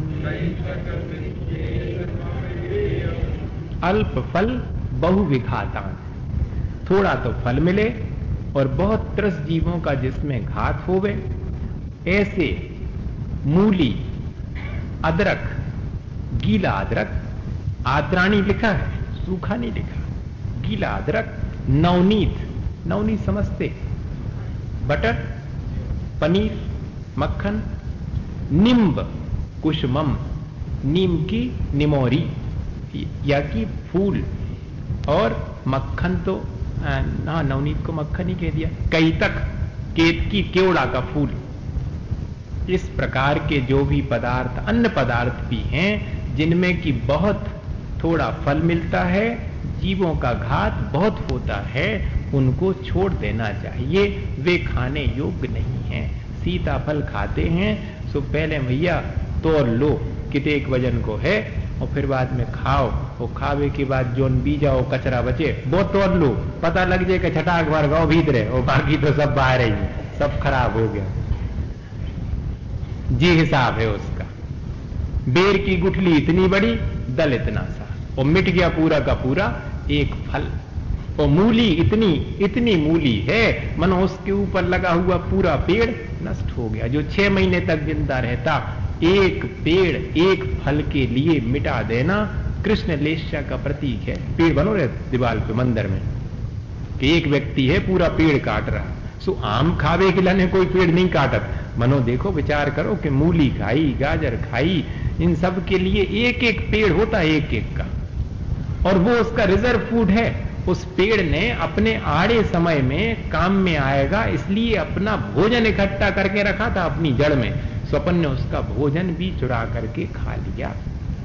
अल्प फल बहु विघातान, थोड़ा तो फल मिले और बहुत त्रस जीवों का जिसमें घात होवे, ऐसे मूली, अदरक, गीला अदरक, आद्राणी लिखा है, सूखा नहीं लिखा, गीला अदरक, नवनीत, नवनीत समझते, बटर, पनीर, मक्खन, निम्ब कुसुमम, नीम की निमोरी या की फूल, और मक्खन तो हाँ नवनीत को मक्खन ही कह दिया, कैतक, केतकी केवड़ा का फूल। इस प्रकार के जो भी पदार्थ, अन्न पदार्थ भी हैं जिनमें कि बहुत थोड़ा फल मिलता है, जीवों का घात बहुत होता है, उनको छोड़ देना चाहिए, वे खाने योग्य नहीं हैं। सीताफल खाते हैं सो पहले भैया तोड़ लो कितने एक वजन को है, और फिर बाद में खाओ, वो खावे के बाद जोन बीजा वो कचरा बचे वो तोड़ लो, पता लग जाए कि छटाक भर गाओ भीतरे, और बाकी तो सब बाहर ही, सब खराब हो गया। जी हिसाब है उसका। बेर की गुठली इतनी बड़ी, दल इतना सा, और मिट गया पूरा का पूरा एक फल। और मूली इतनी इतनी मूली है, मनो उसके ऊपर लगा हुआ पूरा पेड़ नष्ट हो गया। जो छह महीने तक जिंदा रहता, एक पेड़ एक फल के लिए मिटा देना कृष्ण लेस्या का प्रतीक है। पेड़ बनो रहे दीवार पे मंदिर में कि एक व्यक्ति है पूरा पेड़ काट रहा, सो आम खावे के लाने कोई पेड़ नहीं काटत। मनो देखो, विचार करो कि मूली खाई, गाजर खाई, इन सब के लिए एक एक पेड़ होता है, एक एक का, और वो उसका रिजर्व फूड है। उस पेड़ ने अपने आड़े समय में काम में आएगा, इसलिए अपना भोजन इकट्ठा करके रखा था अपनी जड़ में, स्वपन ने उसका भोजन भी चुरा करके खा लिया।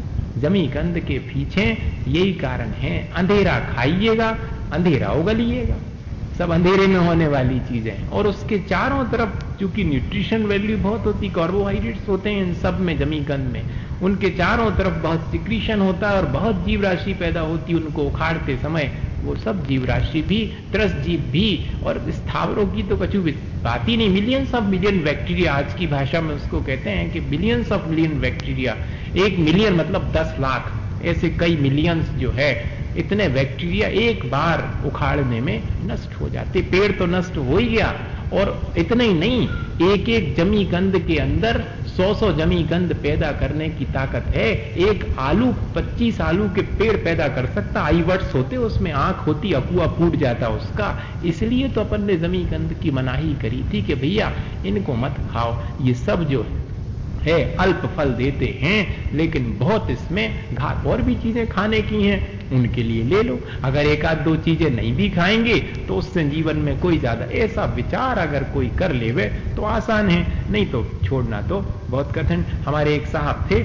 जमी कंद के पीछे यही कारण है, अंधेरा खाइएगा अंधेरा उगलिएगा, सब अंधेरे में होने वाली चीजें। और उसके चारों तरफ चूंकि न्यूट्रिशन वैल्यू बहुत होती, कार्बोहाइड्रेट्स होते हैं इन सब में, जमी कंद में, उनके चारों तरफ बहुत सिक्रीशन होता है और बहुत जीव राशि पैदा होती है उनको उखाड़ते समय। वो सब जीव राशि भी, त्रस जीव भी, और स्थावरों की तो कछु बात ही नहीं। मिलियंस ऑफ मिलियन बैक्टीरिया, आज की भाषा में उसको कहते हैं कि बिलियंस ऑफ मिलियन बैक्टीरिया। एक मिलियन मतलब दस लाख, ऐसे कई मिलियंस जो है, इतने बैक्टीरिया एक बार उखाड़ने में नष्ट हो जाते। पेड़ तो नष्ट हो ही गया, और इतना ही नहीं, एक एक जमी कंद के अंदर सौ सौ जमी कंद पैदा करने की ताकत है। एक आलू पच्चीस आलू के पेड़ पैदा कर सकता, आई वर्ड्स होते उसमें, आंख होती, अकुआ फूट जाता उसका। इसलिए तो अपन ने जमी कंद की मनाही करी थी कि भैया इनको मत खाओ, ये सब जो है अल्प फल देते हैं, लेकिन बहुत इसमें घात। और भी चीजें खाने की हैं, उनके लिए ले लो। अगर एक आध दो चीजें नहीं भी खाएंगे तो उससे जीवन में कोई ज्यादा, ऐसा विचार अगर कोई कर लेवे तो आसान है, नहीं तो छोड़ना तो बहुत कठिन। हमारे एक साहब थे,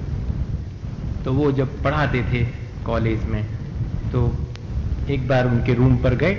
तो वो जब पढ़ाते थे कॉलेज में, तो एक बार उनके रूम पर गए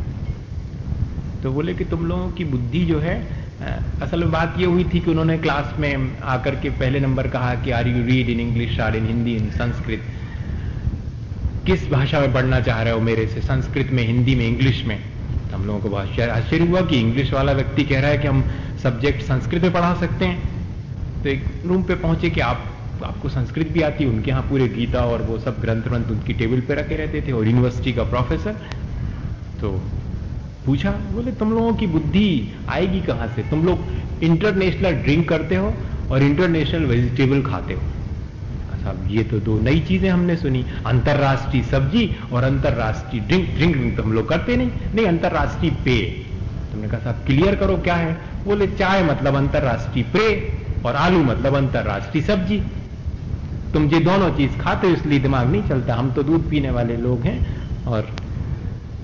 तो बोले कि तुम लोगों की बुद्धि जो है, असल में बात ये हुई थी कि उन्होंने क्लास में आकर के पहले नंबर कहा कि are you read in English, or in Hindi, in Sanskrit, किस भाषा में पढ़ना चाह रहे हो मेरे से, संस्कृत में, हिंदी में, इंग्लिश में। तो हम लोगों को बहुत आश्चर्य हुआ कि इंग्लिश वाला व्यक्ति कह रहा है कि हम सब्जेक्ट संस्कृत में पढ़ा सकते हैं। तो एक रूम पे पहुंचे कि आप आपको संस्कृत भी आती है। उनके यहाँ पूरे गीता और वो सब ग्रंथ ग्रंथ उनकी टेबल पे रखे रहते थे, और यूनिवर्सिटी का प्रोफेसर। तो पूछा, बोले तुम लोगों की बुद्धि आएगी कहां से, तुम लोग इंटरनेशनल ड्रिंक करते हो और इंटरनेशनल वेजिटेबल खाते हो। साहब ये तो दो नई चीजें हमने सुनी, अंतरराष्ट्रीय सब्जी और अंतरराष्ट्रीय ड्रिंक। ड्रिंक ड्रिंक तो हम लोग करते नहीं, नहीं अंतरराष्ट्रीय पेय। तुमने कहा साहब क्लियर करो क्या है। बोले चाय मतलब अंतरराष्ट्रीय पेय और आलू मतलब अंतरराष्ट्रीय सब्जी। तुम ये दोनों चीज खाते हो इसलिए दिमाग नहीं चलता, हम तो दूध पीने वाले लोग हैं। और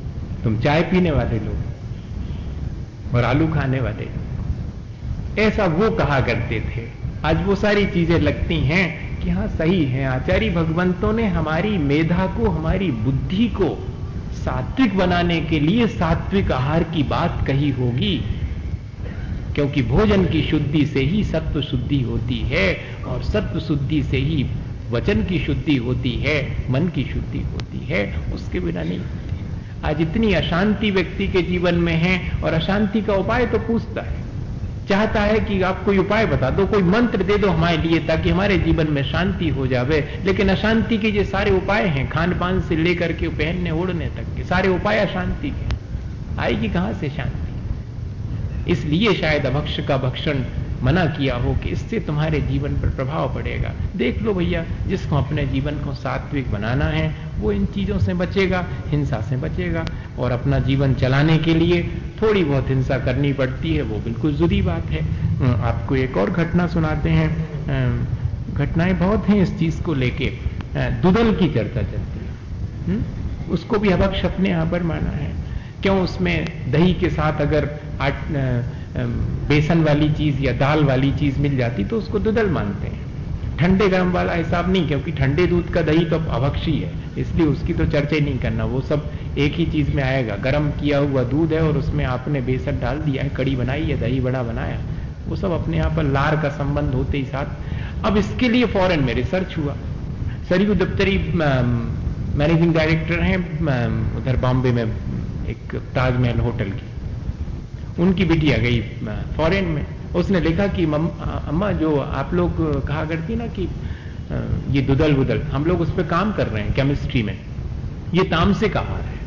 तुम चाय पीने वाले लोग और आलू खाने वाले लोग। ऐसा वो कहा करते थे। आज वो सारी चीजें लगती हैं कि हाँ सही है, आचार्य भगवंतों ने हमारी मेधा को, हमारी बुद्धि को सात्विक बनाने के लिए सात्विक आहार की बात कही होगी, क्योंकि भोजन की शुद्धि से ही सत्व शुद्धि होती है और सत्व शुद्धि से ही वचन की शुद्धि होती है, मन की शुद्धि होती है, उसके बिना नहीं होती। आज इतनी अशांति व्यक्ति के जीवन में है और अशांति का उपाय तो पूछता है, चाहता है कि आप कोई उपाय बता दो, कोई मंत्र दे दो हमारे लिए ताकि हमारे जीवन में शांति हो जावे। लेकिन अशांति के ये सारे उपाय हैं, खान पान से लेकर के पहनने ओढ़ने तक के सारे उपाय अशांति के, आएगी कहां से शांति? इसलिए शायद अभक्ष का भक्षण मना किया हो कि इससे तुम्हारे जीवन पर प्रभाव पड़ेगा। देख लो भैया, जिसको अपने जीवन को सात्विक बनाना है वो इन चीजों से बचेगा, हिंसा से बचेगा, और अपना जीवन चलाने के लिए थोड़ी बहुत हिंसा करनी पड़ती है, वो बिल्कुल जुदी बात है। आपको एक और घटना सुनाते हैं, घटनाएं बहुत हैं इस चीज को लेके। दुदल की चर्चा चलती है, उसको भी अभक्ष अपने यहां पर माना है। क्यों? उसमें दही के साथ अगर आट, बेसन वाली चीज या दाल वाली चीज मिल जाती तो उसको दुदल मानते हैं। ठंडे गर्म वाला हिसाब नहीं, क्योंकि ठंडे दूध का दही तो अभक्षी है, इसलिए उसकी तो चर्चा ही नहीं करना। वो सब एक ही चीज में आएगा। गर्म किया हुआ दूध है और उसमें आपने बेसन डाल दिया है, कड़ी बनाई है, दही बड़ा बनाया, वो सब अपने यहाँ पर लार का संबंध होते ही साथ। अब इसके लिए फॉरेन में रिसर्च हुआ। सरयू दफ्तरी मैनेजिंग डायरेक्टर हैं उधर बॉम्बे में एक ताजमहल होटल की, उनकी बिटिया गई फॉरेन में। उसने लिखा कि अम्मा, जो आप लोग कहा करती ना कि ये दुदल वुदल, हम लोग उस पर काम कर रहे हैं केमिस्ट्री में, ये तामसिक आहार है,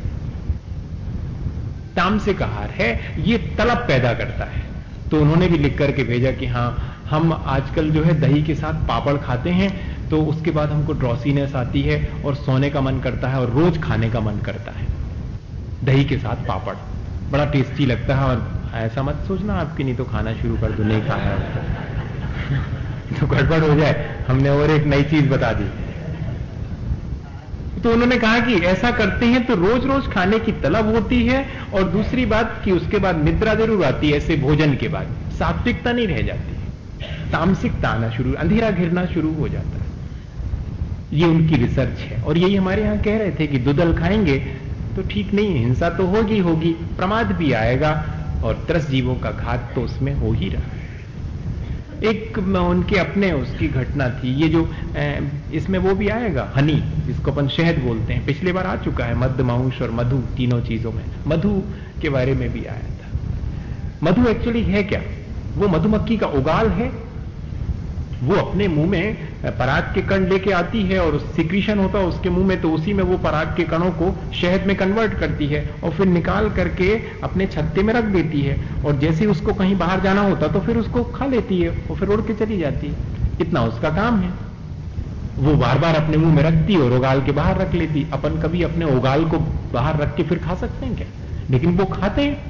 तामसिक आहार है, ये तलब पैदा करता है। तो उन्होंने भी लिख करके भेजा कि हाँ, हम आजकल जो है दही के साथ पापड़ खाते हैं तो उसके बाद हमको ड्रॉसीनेस आती है और सोने का मन करता है और रोज खाने का मन करता है। दही के साथ पापड़ बड़ा टेस्टी लगता है, और ऐसा मत सोचना आपकी नहीं तो खाना शुरू कर दो, नहीं खाया तो गड़बड़ हो जाए, हमने और एक नई चीज बता दी। तो उन्होंने कहा कि ऐसा करते हैं तो रोज रोज खाने की तलब होती है, और दूसरी बात कि उसके बाद निद्रा जरूर आती है, ऐसे भोजन के बाद सात्विकता नहीं रह जाती, तामसिकता आना शुरू, अंधेरा घिरना शुरू हो जाता है। ये उनकी रिसर्च है, और यही हमारे यहां कह रहे थे कि दुदल खाएंगे तो ठीक नहीं, हिंसा तो होगी होगी, प्रमाद भी आएगा, और तरस जीवों का घात तो उसमें हो ही रहा है। एक उनके अपने उसकी घटना थी, ये जो इसमें वो भी आएगा, हनी जिसको अपन शहद बोलते हैं, पिछली बार आ चुका है, मध्य मांस और मधु, तीनों चीजों में मधु के बारे में भी आया था। मधु एक्चुअली है क्या? वो मधुमक्खी का उगाल है, वो अपने मुंह में पराग के कण लेके आती है और सिक्रीशन होता है उसके मुंह में, तो उसी में वो पराग के कणों को शहद में कन्वर्ट करती है और फिर निकाल करके अपने छत्ते में रख देती है, और जैसे ही उसको कहीं बाहर जाना होता तो फिर उसको खा लेती है और फिर उड़ के चली जाती है। इतना उसका काम है। वो बार बार अपने मुंह में रखती और उगाल के बाहर रख लेती। अपन कभी अपने उगाल को बाहर रख के फिर खा सकते हैं क्या? लेकिन वो खाते हैं।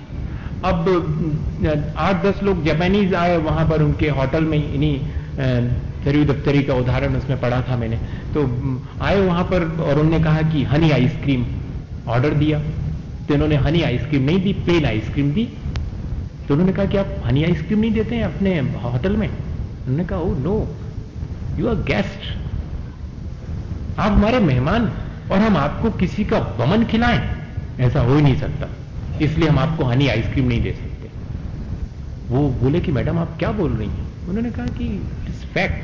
अब आठ दस लोग जापानीज आए वहां पर उनके होटल में, इन्हीं सरयू दफ्तरी का उदाहरण उसमें पढ़ा था मैंने, तो आए वहां पर और उन्होंने कहा कि हनी आइसक्रीम ऑर्डर दिया, तो इन्होंने हनी आइसक्रीम नहीं दी, प्लेन आइसक्रीम दी। तो उन्होंने कहा कि आप हनी आइसक्रीम नहीं देते हैं अपने होटल में? उन्होंने कहा oh no, you are guest, आप हमारे मेहमान, और हम आपको किसी का बमन खिलाएं, ऐसा हो ही नहीं सकता, इसलिए हम आपको हनी आइसक्रीम नहीं दे सकते। वो बोले कि मैडम आप क्या बोल रही हैं? उन्होंने कहा कि इट्स फैक्ट,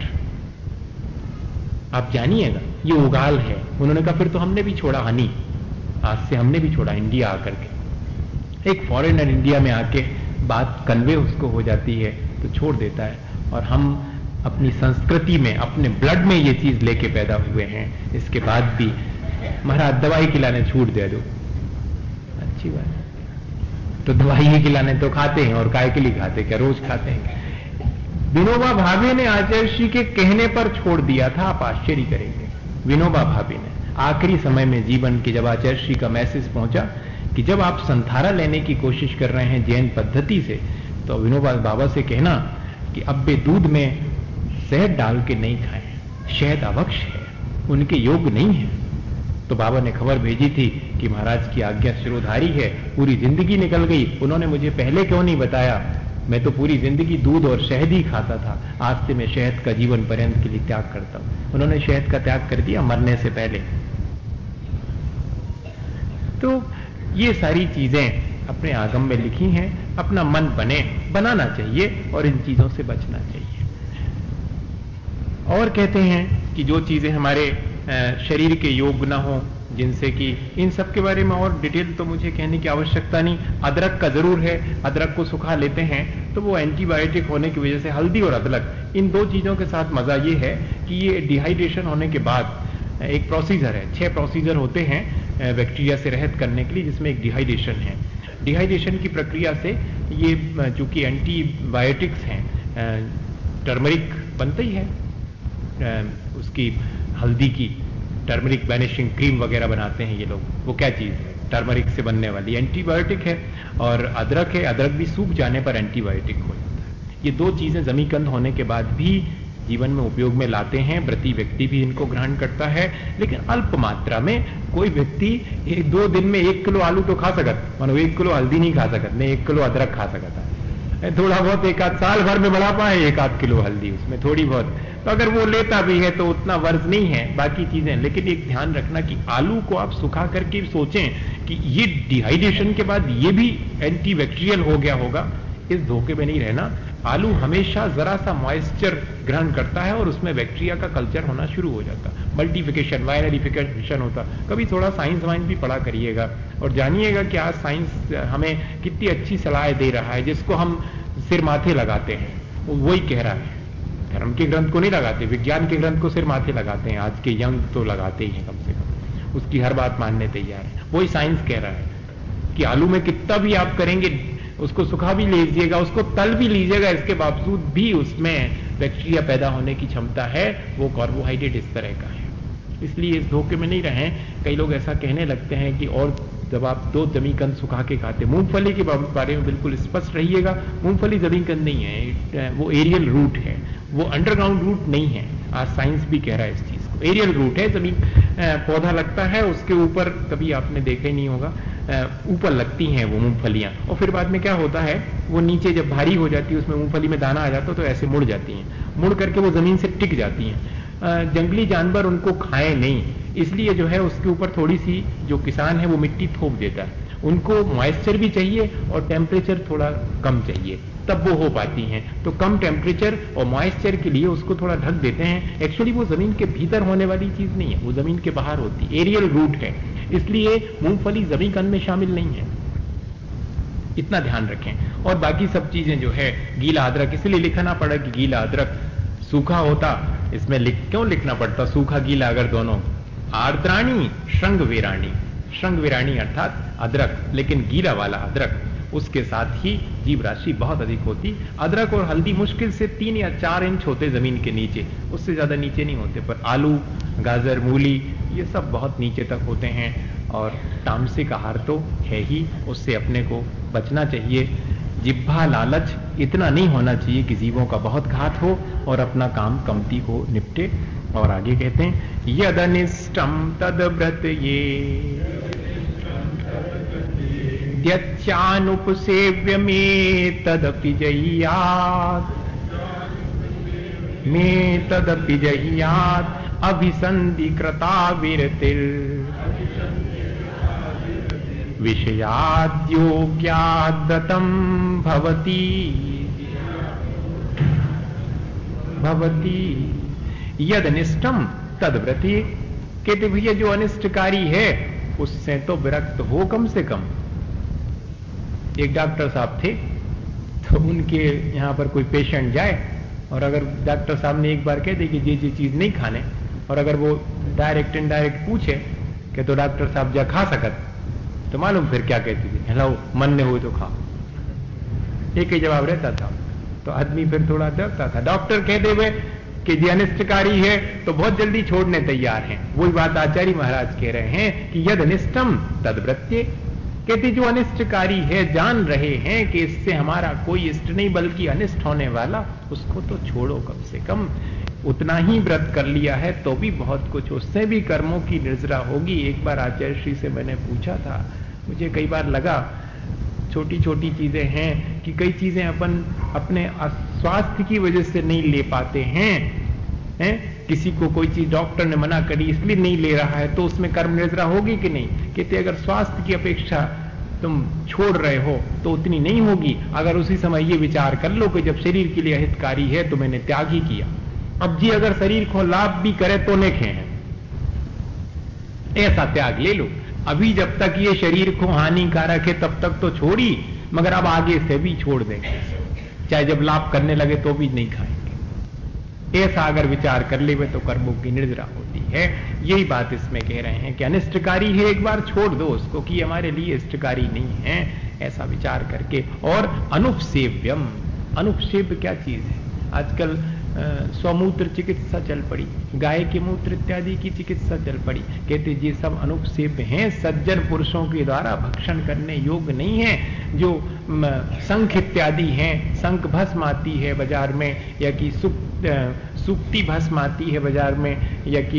आप जानिएगा, ये उगाल है। उन्होंने कहा फिर तो हमने भी छोड़ा हनी, आज से हमने भी छोड़ा इंडिया आकर के। एक फॉरेनर इंडिया में आके बात कन्वे उसको हो जाती है तो छोड़ देता है, और हम अपनी संस्कृति में, अपने ब्लड में ये चीज लेके पैदा हुए हैं, इसके बाद भी महाराज दवाई खिलाने छूट दे दो, अच्छी बात है। तो दवाई ही खिलाने तो खाते हैं, और काय के लिए खाते, क्या रोज खाते हैं? विनोबा भावे ने आचार्य श्री के कहने पर छोड़ दिया था, आप आश्चर्य करेंगे। विनोबा भावे ने आखिरी समय में जीवन के, जब आचार्य श्री का मैसेज पहुंचा कि जब आप संथारा लेने की कोशिश कर रहे हैं जैन पद्धति से, तो विनोबा बाबा से कहना कि अब वे दूध में शहद डाल के नहीं खाएं, शहद अभक्ष है, उनके योग्य नहीं है। तो बाबा ने खबर भेजी थी कि क्योंकि महाराज की आज्ञा शिरोधारी है, पूरी जिंदगी निकल गई, उन्होंने मुझे पहले क्यों नहीं बताया? मैं तो पूरी जिंदगी दूध और शहद ही खाता था, आज से मैं शहद का जीवन पर्यंत के लिए त्याग करता हूं। उन्होंने शहद का त्याग कर दिया मरने से पहले। तो ये सारी चीजें अपने आगम में लिखी हैं, अपना मन बने बनाना चाहिए और इन चीजों से बचना चाहिए। और कहते हैं कि जो चीजें हमारे शरीर के योग ना हो, जिनसे कि इन सब के बारे में और डिटेल तो मुझे कहने की आवश्यकता नहीं। अदरक का जरूर है, अदरक को सुखा लेते हैं तो वो एंटीबायोटिक होने की वजह से, हल्दी और अदरक इन दो चीजों के साथ मजा ये है कि ये डिहाइड्रेशन होने के बाद एक प्रोसीजर है, छह प्रोसीजर होते हैं बैक्टीरिया से रहित करने के लिए, जिसमें एक डिहाइड्रेशन है। डिहाइड्रेशन की प्रक्रिया से ये चूंकि एंटीबायोटिक्स हैं, टर्मरिक बनता ही है, उसकी हल्दी की टर्मरिक बैनिशिंग क्रीम वगैरह बनाते हैं ये लोग, वो क्या चीज है? टर्मरिक से बनने वाली एंटीबायोटिक है। और अदरक है, अदरक भी सूख जाने पर एंटीबायोटिक हो जाता है। ये दो चीजें जमीकंद होने के बाद भी जीवन में उपयोग में लाते हैं, व्रती व्यक्ति भी इनको ग्रहण करता है, लेकिन अल्प मात्रा में। कोई व्यक्ति एक दो दिन में एक किलो आलू तो खा सकता, मानो एक किलो हल्दी नहीं खा सकता, नहीं एक किलो अदरक खा सकता, थोड़ा बहुत एक आध साल भर में बढ़ा पाए एक आध किलो हल्दी, उसमें थोड़ी बहुत, तो अगर वो लेता भी है तो उतना वर्ज नहीं है बाकी चीजें। लेकिन एक ध्यान रखना कि आलू को आप सुखा करके सोचें कि ये डिहाइड्रेशन के बाद ये भी एंटीबैक्टीरियल हो गया होगा, इस धोखे में नहीं रहना। आलू हमेशा जरा सा मॉइस्चर ग्रहण करता है और उसमें बैक्टीरिया का कल्चर होना शुरू हो जाता, मल्टीफिकेशन, वायरलिफिकेशन होता। कभी थोड़ा साइंस वाइंस भी पढ़ा करिएगा और जानिएगा कि आज साइंस हमें कितनी अच्छी सलाह दे रहा है, जिसको हम सिर माथे लगाते हैं वो वही कह रहा है। धर्म के ग्रंथ को नहीं लगाते, विज्ञान के ग्रंथ को सिर माथे लगाते हैं, आज के यंग तो लगाते ही हैं कम से कम, उसकी हर बात मानने तैयार है। वही साइंस कह रहा है कि आलू में कितना भी आप करेंगे, उसको सुखा भी लीजिएगा, उसको तल भी लीजिएगा, इसके बावजूद भी उसमें बैक्टीरिया पैदा होने की क्षमता है, वो कार्बोहाइड्रेट इस तरह का है। इसलिए इस धोखे में नहीं रहें। कई लोग ऐसा कहने लगते हैं कि और जब आप दो जमीकंद सुखा के खाते, मूंगफली के बारे में बिल्कुल स्पष्ट रहिएगा, मूंगफली जमीकंद नहीं है, वो एरियल रूट है, वो अंडरग्राउंड रूट नहीं है। आज साइंस भी कह रहा है इस चीज को, एरियल रूट है, जमीन पौधा लगता है उसके ऊपर, कभी आपने देखा ही नहीं होगा, ऊपर लगती हैं वो मूंगफलियां, और फिर बाद में क्या होता है, वो नीचे जब भारी हो जाती है, उसमें मूंगफली में दाना आ जाता है तो ऐसे मुड़ जाती हैं, मुड़ करके वो जमीन से टिक जाती हैं। जंगली जानवर उनको खाए नहीं, इसलिए जो है उसके ऊपर थोड़ी सी जो किसान है वो मिट्टी ठोक देता है। उनको मॉइस्चर भी चाहिए और टेम्परेचर थोड़ा कम चाहिए, तब वो हो पाती हैं। तो कम टेम्परेचर और मॉइस्चर के लिए उसको थोड़ा ढक देते हैं। एक्चुअली वो जमीन के भीतर होने वाली चीज नहीं है, वो जमीन के बाहर होती है, एरियल रूट है, इसलिए मूंगफली जमीकंद में शामिल नहीं है, इतना ध्यान रखें। और बाकी सब चीजें जो है, गीला अदरक इसलिए लिखना पड़ा कि गीला अदरक सूखा होता, इसमें लिख क्यों लिखना पड़ता सूखा गीला अगर दोनों? आर्द्राणी श्रृंग वीराणी, श्रृंग वीराणी अर्थात अदरक, लेकिन गीला वाला अदरक, उसके साथ ही जीव राशि बहुत अधिक होती। अदरक और हल्दी मुश्किल से तीन या चार इंच होते जमीन के नीचे, उससे ज्यादा नीचे नहीं होते, पर आलू, गाजर, मूली ये सब बहुत नीचे तक होते हैं। और तामसिक आहार तो है ही, उससे अपने को बचना चाहिए। जिह्वा लालच इतना नहीं होना चाहिए कि जीवों का बहुत घात हो और अपना काम कमती हो निपटे। और आगे कहते हैं, यदनिष्टम तद व्रत ये द्यच्चानुपसेव्य में तदपि जह्यात्, में तदपि जह्यात् अभिसंधि कृता विरतिर् विषयाद्योग्याद्व्रतम् भवति भवति यद अनिष्टम तद व्रति। कहते भैया जो अनिष्टकारी है उससे तो विरक्त हो कम से कम। एक डॉक्टर साहब थे, तो उनके यहां पर कोई पेशेंट जाए और अगर डॉक्टर साहब ने एक बार कह दे कि ये ये चीज नहीं खाने, और अगर वो डायरेक्ट इनडायरेक्ट पूछे कि तो डॉक्टर साहब जा खा सकत, तो मालूम फिर क्या कहती थी, हेलो मन ने हो तो खा, एक ही जवाब रहता था। तो आदमी फिर थोड़ा डरता था। डॉक्टर कह दे वे कि जी अनिष्टकारी है तो बहुत जल्दी छोड़ने तैयार हैं। वही बात आचार्य महाराज कह रहे हैं कि यद अनिष्टम तद व्रत्य। कहते जो अनिष्टकारी है, जान रहे हैं कि इससे हमारा कोई इष्ट नहीं बल्कि अनिष्ट होने वाला, उसको तो छोड़ो कम से कम। उतना ही व्रत कर लिया है तो भी बहुत कुछ, उससे भी कर्मों की निर्जरा होगी। एक बार आचार्य श्री से मैंने पूछा था, मुझे कई बार लगा छोटी छोटी चीजें हैं कि कई चीजें अपन अपने स्वास्थ्य की वजह से नहीं ले पाते हैं, हैं? किसी को कोई चीज डॉक्टर ने मना करी इसलिए नहीं ले रहा है, तो उसमें कर्म निर्जरा होगी कि नहीं? कहते अगर स्वास्थ्य की अपेक्षा तुम छोड़ रहे हो तो उतनी नहीं होगी। अगर उसी समय ये विचार कर लो कि जब शरीर के लिए हितकारी है तो मैंने त्याग ही किया। अब जी अगर शरीर को लाभ भी करे तो नेखे हैं, ऐसा त्याग ले लो। अभी जब तक ये शरीर को हानिकारक है तब तक तो छोड़ी, मगर अब आगे से भी छोड़ देंगे, चाहे जब लाभ करने लगे तो भी नहीं खाएंगे। ऐसा अगर विचार कर ले तो कर्मों की निर्जरा होती है। यही बात इसमें कह रहे हैं कि अनिष्टकारी है एक बार छोड़ दो उसको, कि हमारे लिए इष्टकारी नहीं है, ऐसा विचार करके। और अनुपसेव्यम, अनुपसेव्य क्या चीज है? आजकल स्वमूत्र चिकित्सा चल पड़ी, गाय के मूत्र इत्यादि की चिकित्सा चल पड़ी। कहते ये सब अनुपसेव्य हैं, सज्जन पुरुषों के द्वारा भक्षण करने योग्य नहीं है। जो शंख इत्यादि हैं, शंख भस्म आती है बाजार में, या कि सूक्ति भस्म आती है बाजार में, या कि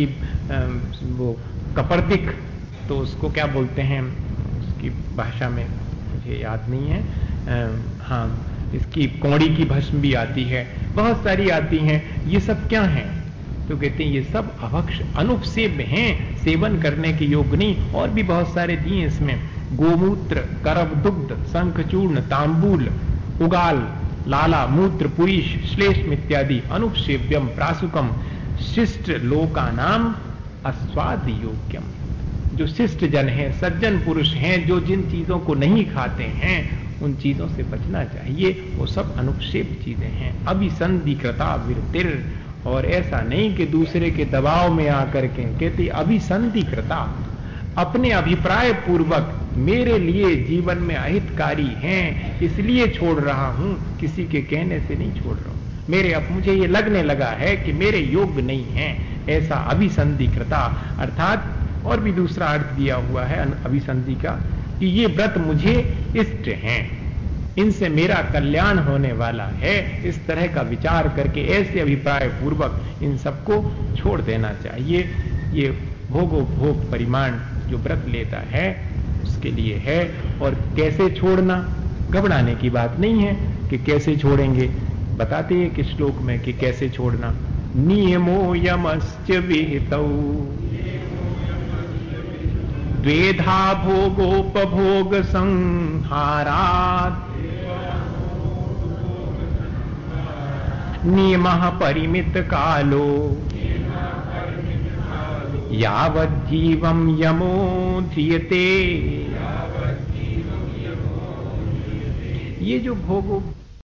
वो कपर्दिक, तो उसको क्या बोलते हैं उसकी भाषा में मुझे याद नहीं है, हाँ इसकी कौड़ी की भस्म भी आती है, बहुत सारी आती हैं। ये सब क्या हैं? तो कहते हैं ये सब अभक्ष अनुपसेव्य हैं, सेवन करने के योग्य नहीं। और भी बहुत सारे दिए इसमें, गोमूत्र, करव दुग्ध, शंखचूर्ण, तांबूल, उगाल, लाला, मूत्र, पुरीश, श्लेष्म इत्यादि अनुपसेव्यम प्रासुकम शिष्ट लोकानाम अस्वाद योग्यम। जो शिष्ट जन है, सज्जन पुरुष हैं, जो जिन चीजों को नहीं खाते हैं उन चीजों से बचना चाहिए, वो सब अनुपसेव्य चीजें हैं। अभिसंधिकृता विरतिर, और ऐसा नहीं कि दूसरे के दबाव में आकर के, कहते अभिसंधिकृता, अपने अभिप्राय पूर्वक मेरे लिए जीवन में अहितकारी हैं इसलिए छोड़ रहा हूं, किसी के कहने से नहीं छोड़ रहा हूं। मेरे अब मुझे ये लगने लगा है कि मेरे योग्य नहीं है, ऐसा अभिसंधिकृता। अर्थात और भी दूसरा अर्थ दिया हुआ है अभिसंधि का, कि ये व्रत मुझे इष्ट हैं, इनसे मेरा कल्याण होने वाला है, इस तरह का विचार करके ऐसे अभिप्राय पूर्वक इन सबको छोड़ देना चाहिए। ये भोगोपभोग परिमाण जो व्रत लेता है उसके लिए है। और कैसे छोड़ना, घबराने की बात नहीं है कि कैसे छोड़ेंगे, बताते हैं कि श्लोक में कि कैसे छोड़ना। नियमो यमश्च विहितौ द्वेधा भोगोपभोग संहारात् नियमः परिमित कालो यावज्जीवं यमो ध्रियते। ये जो भोगो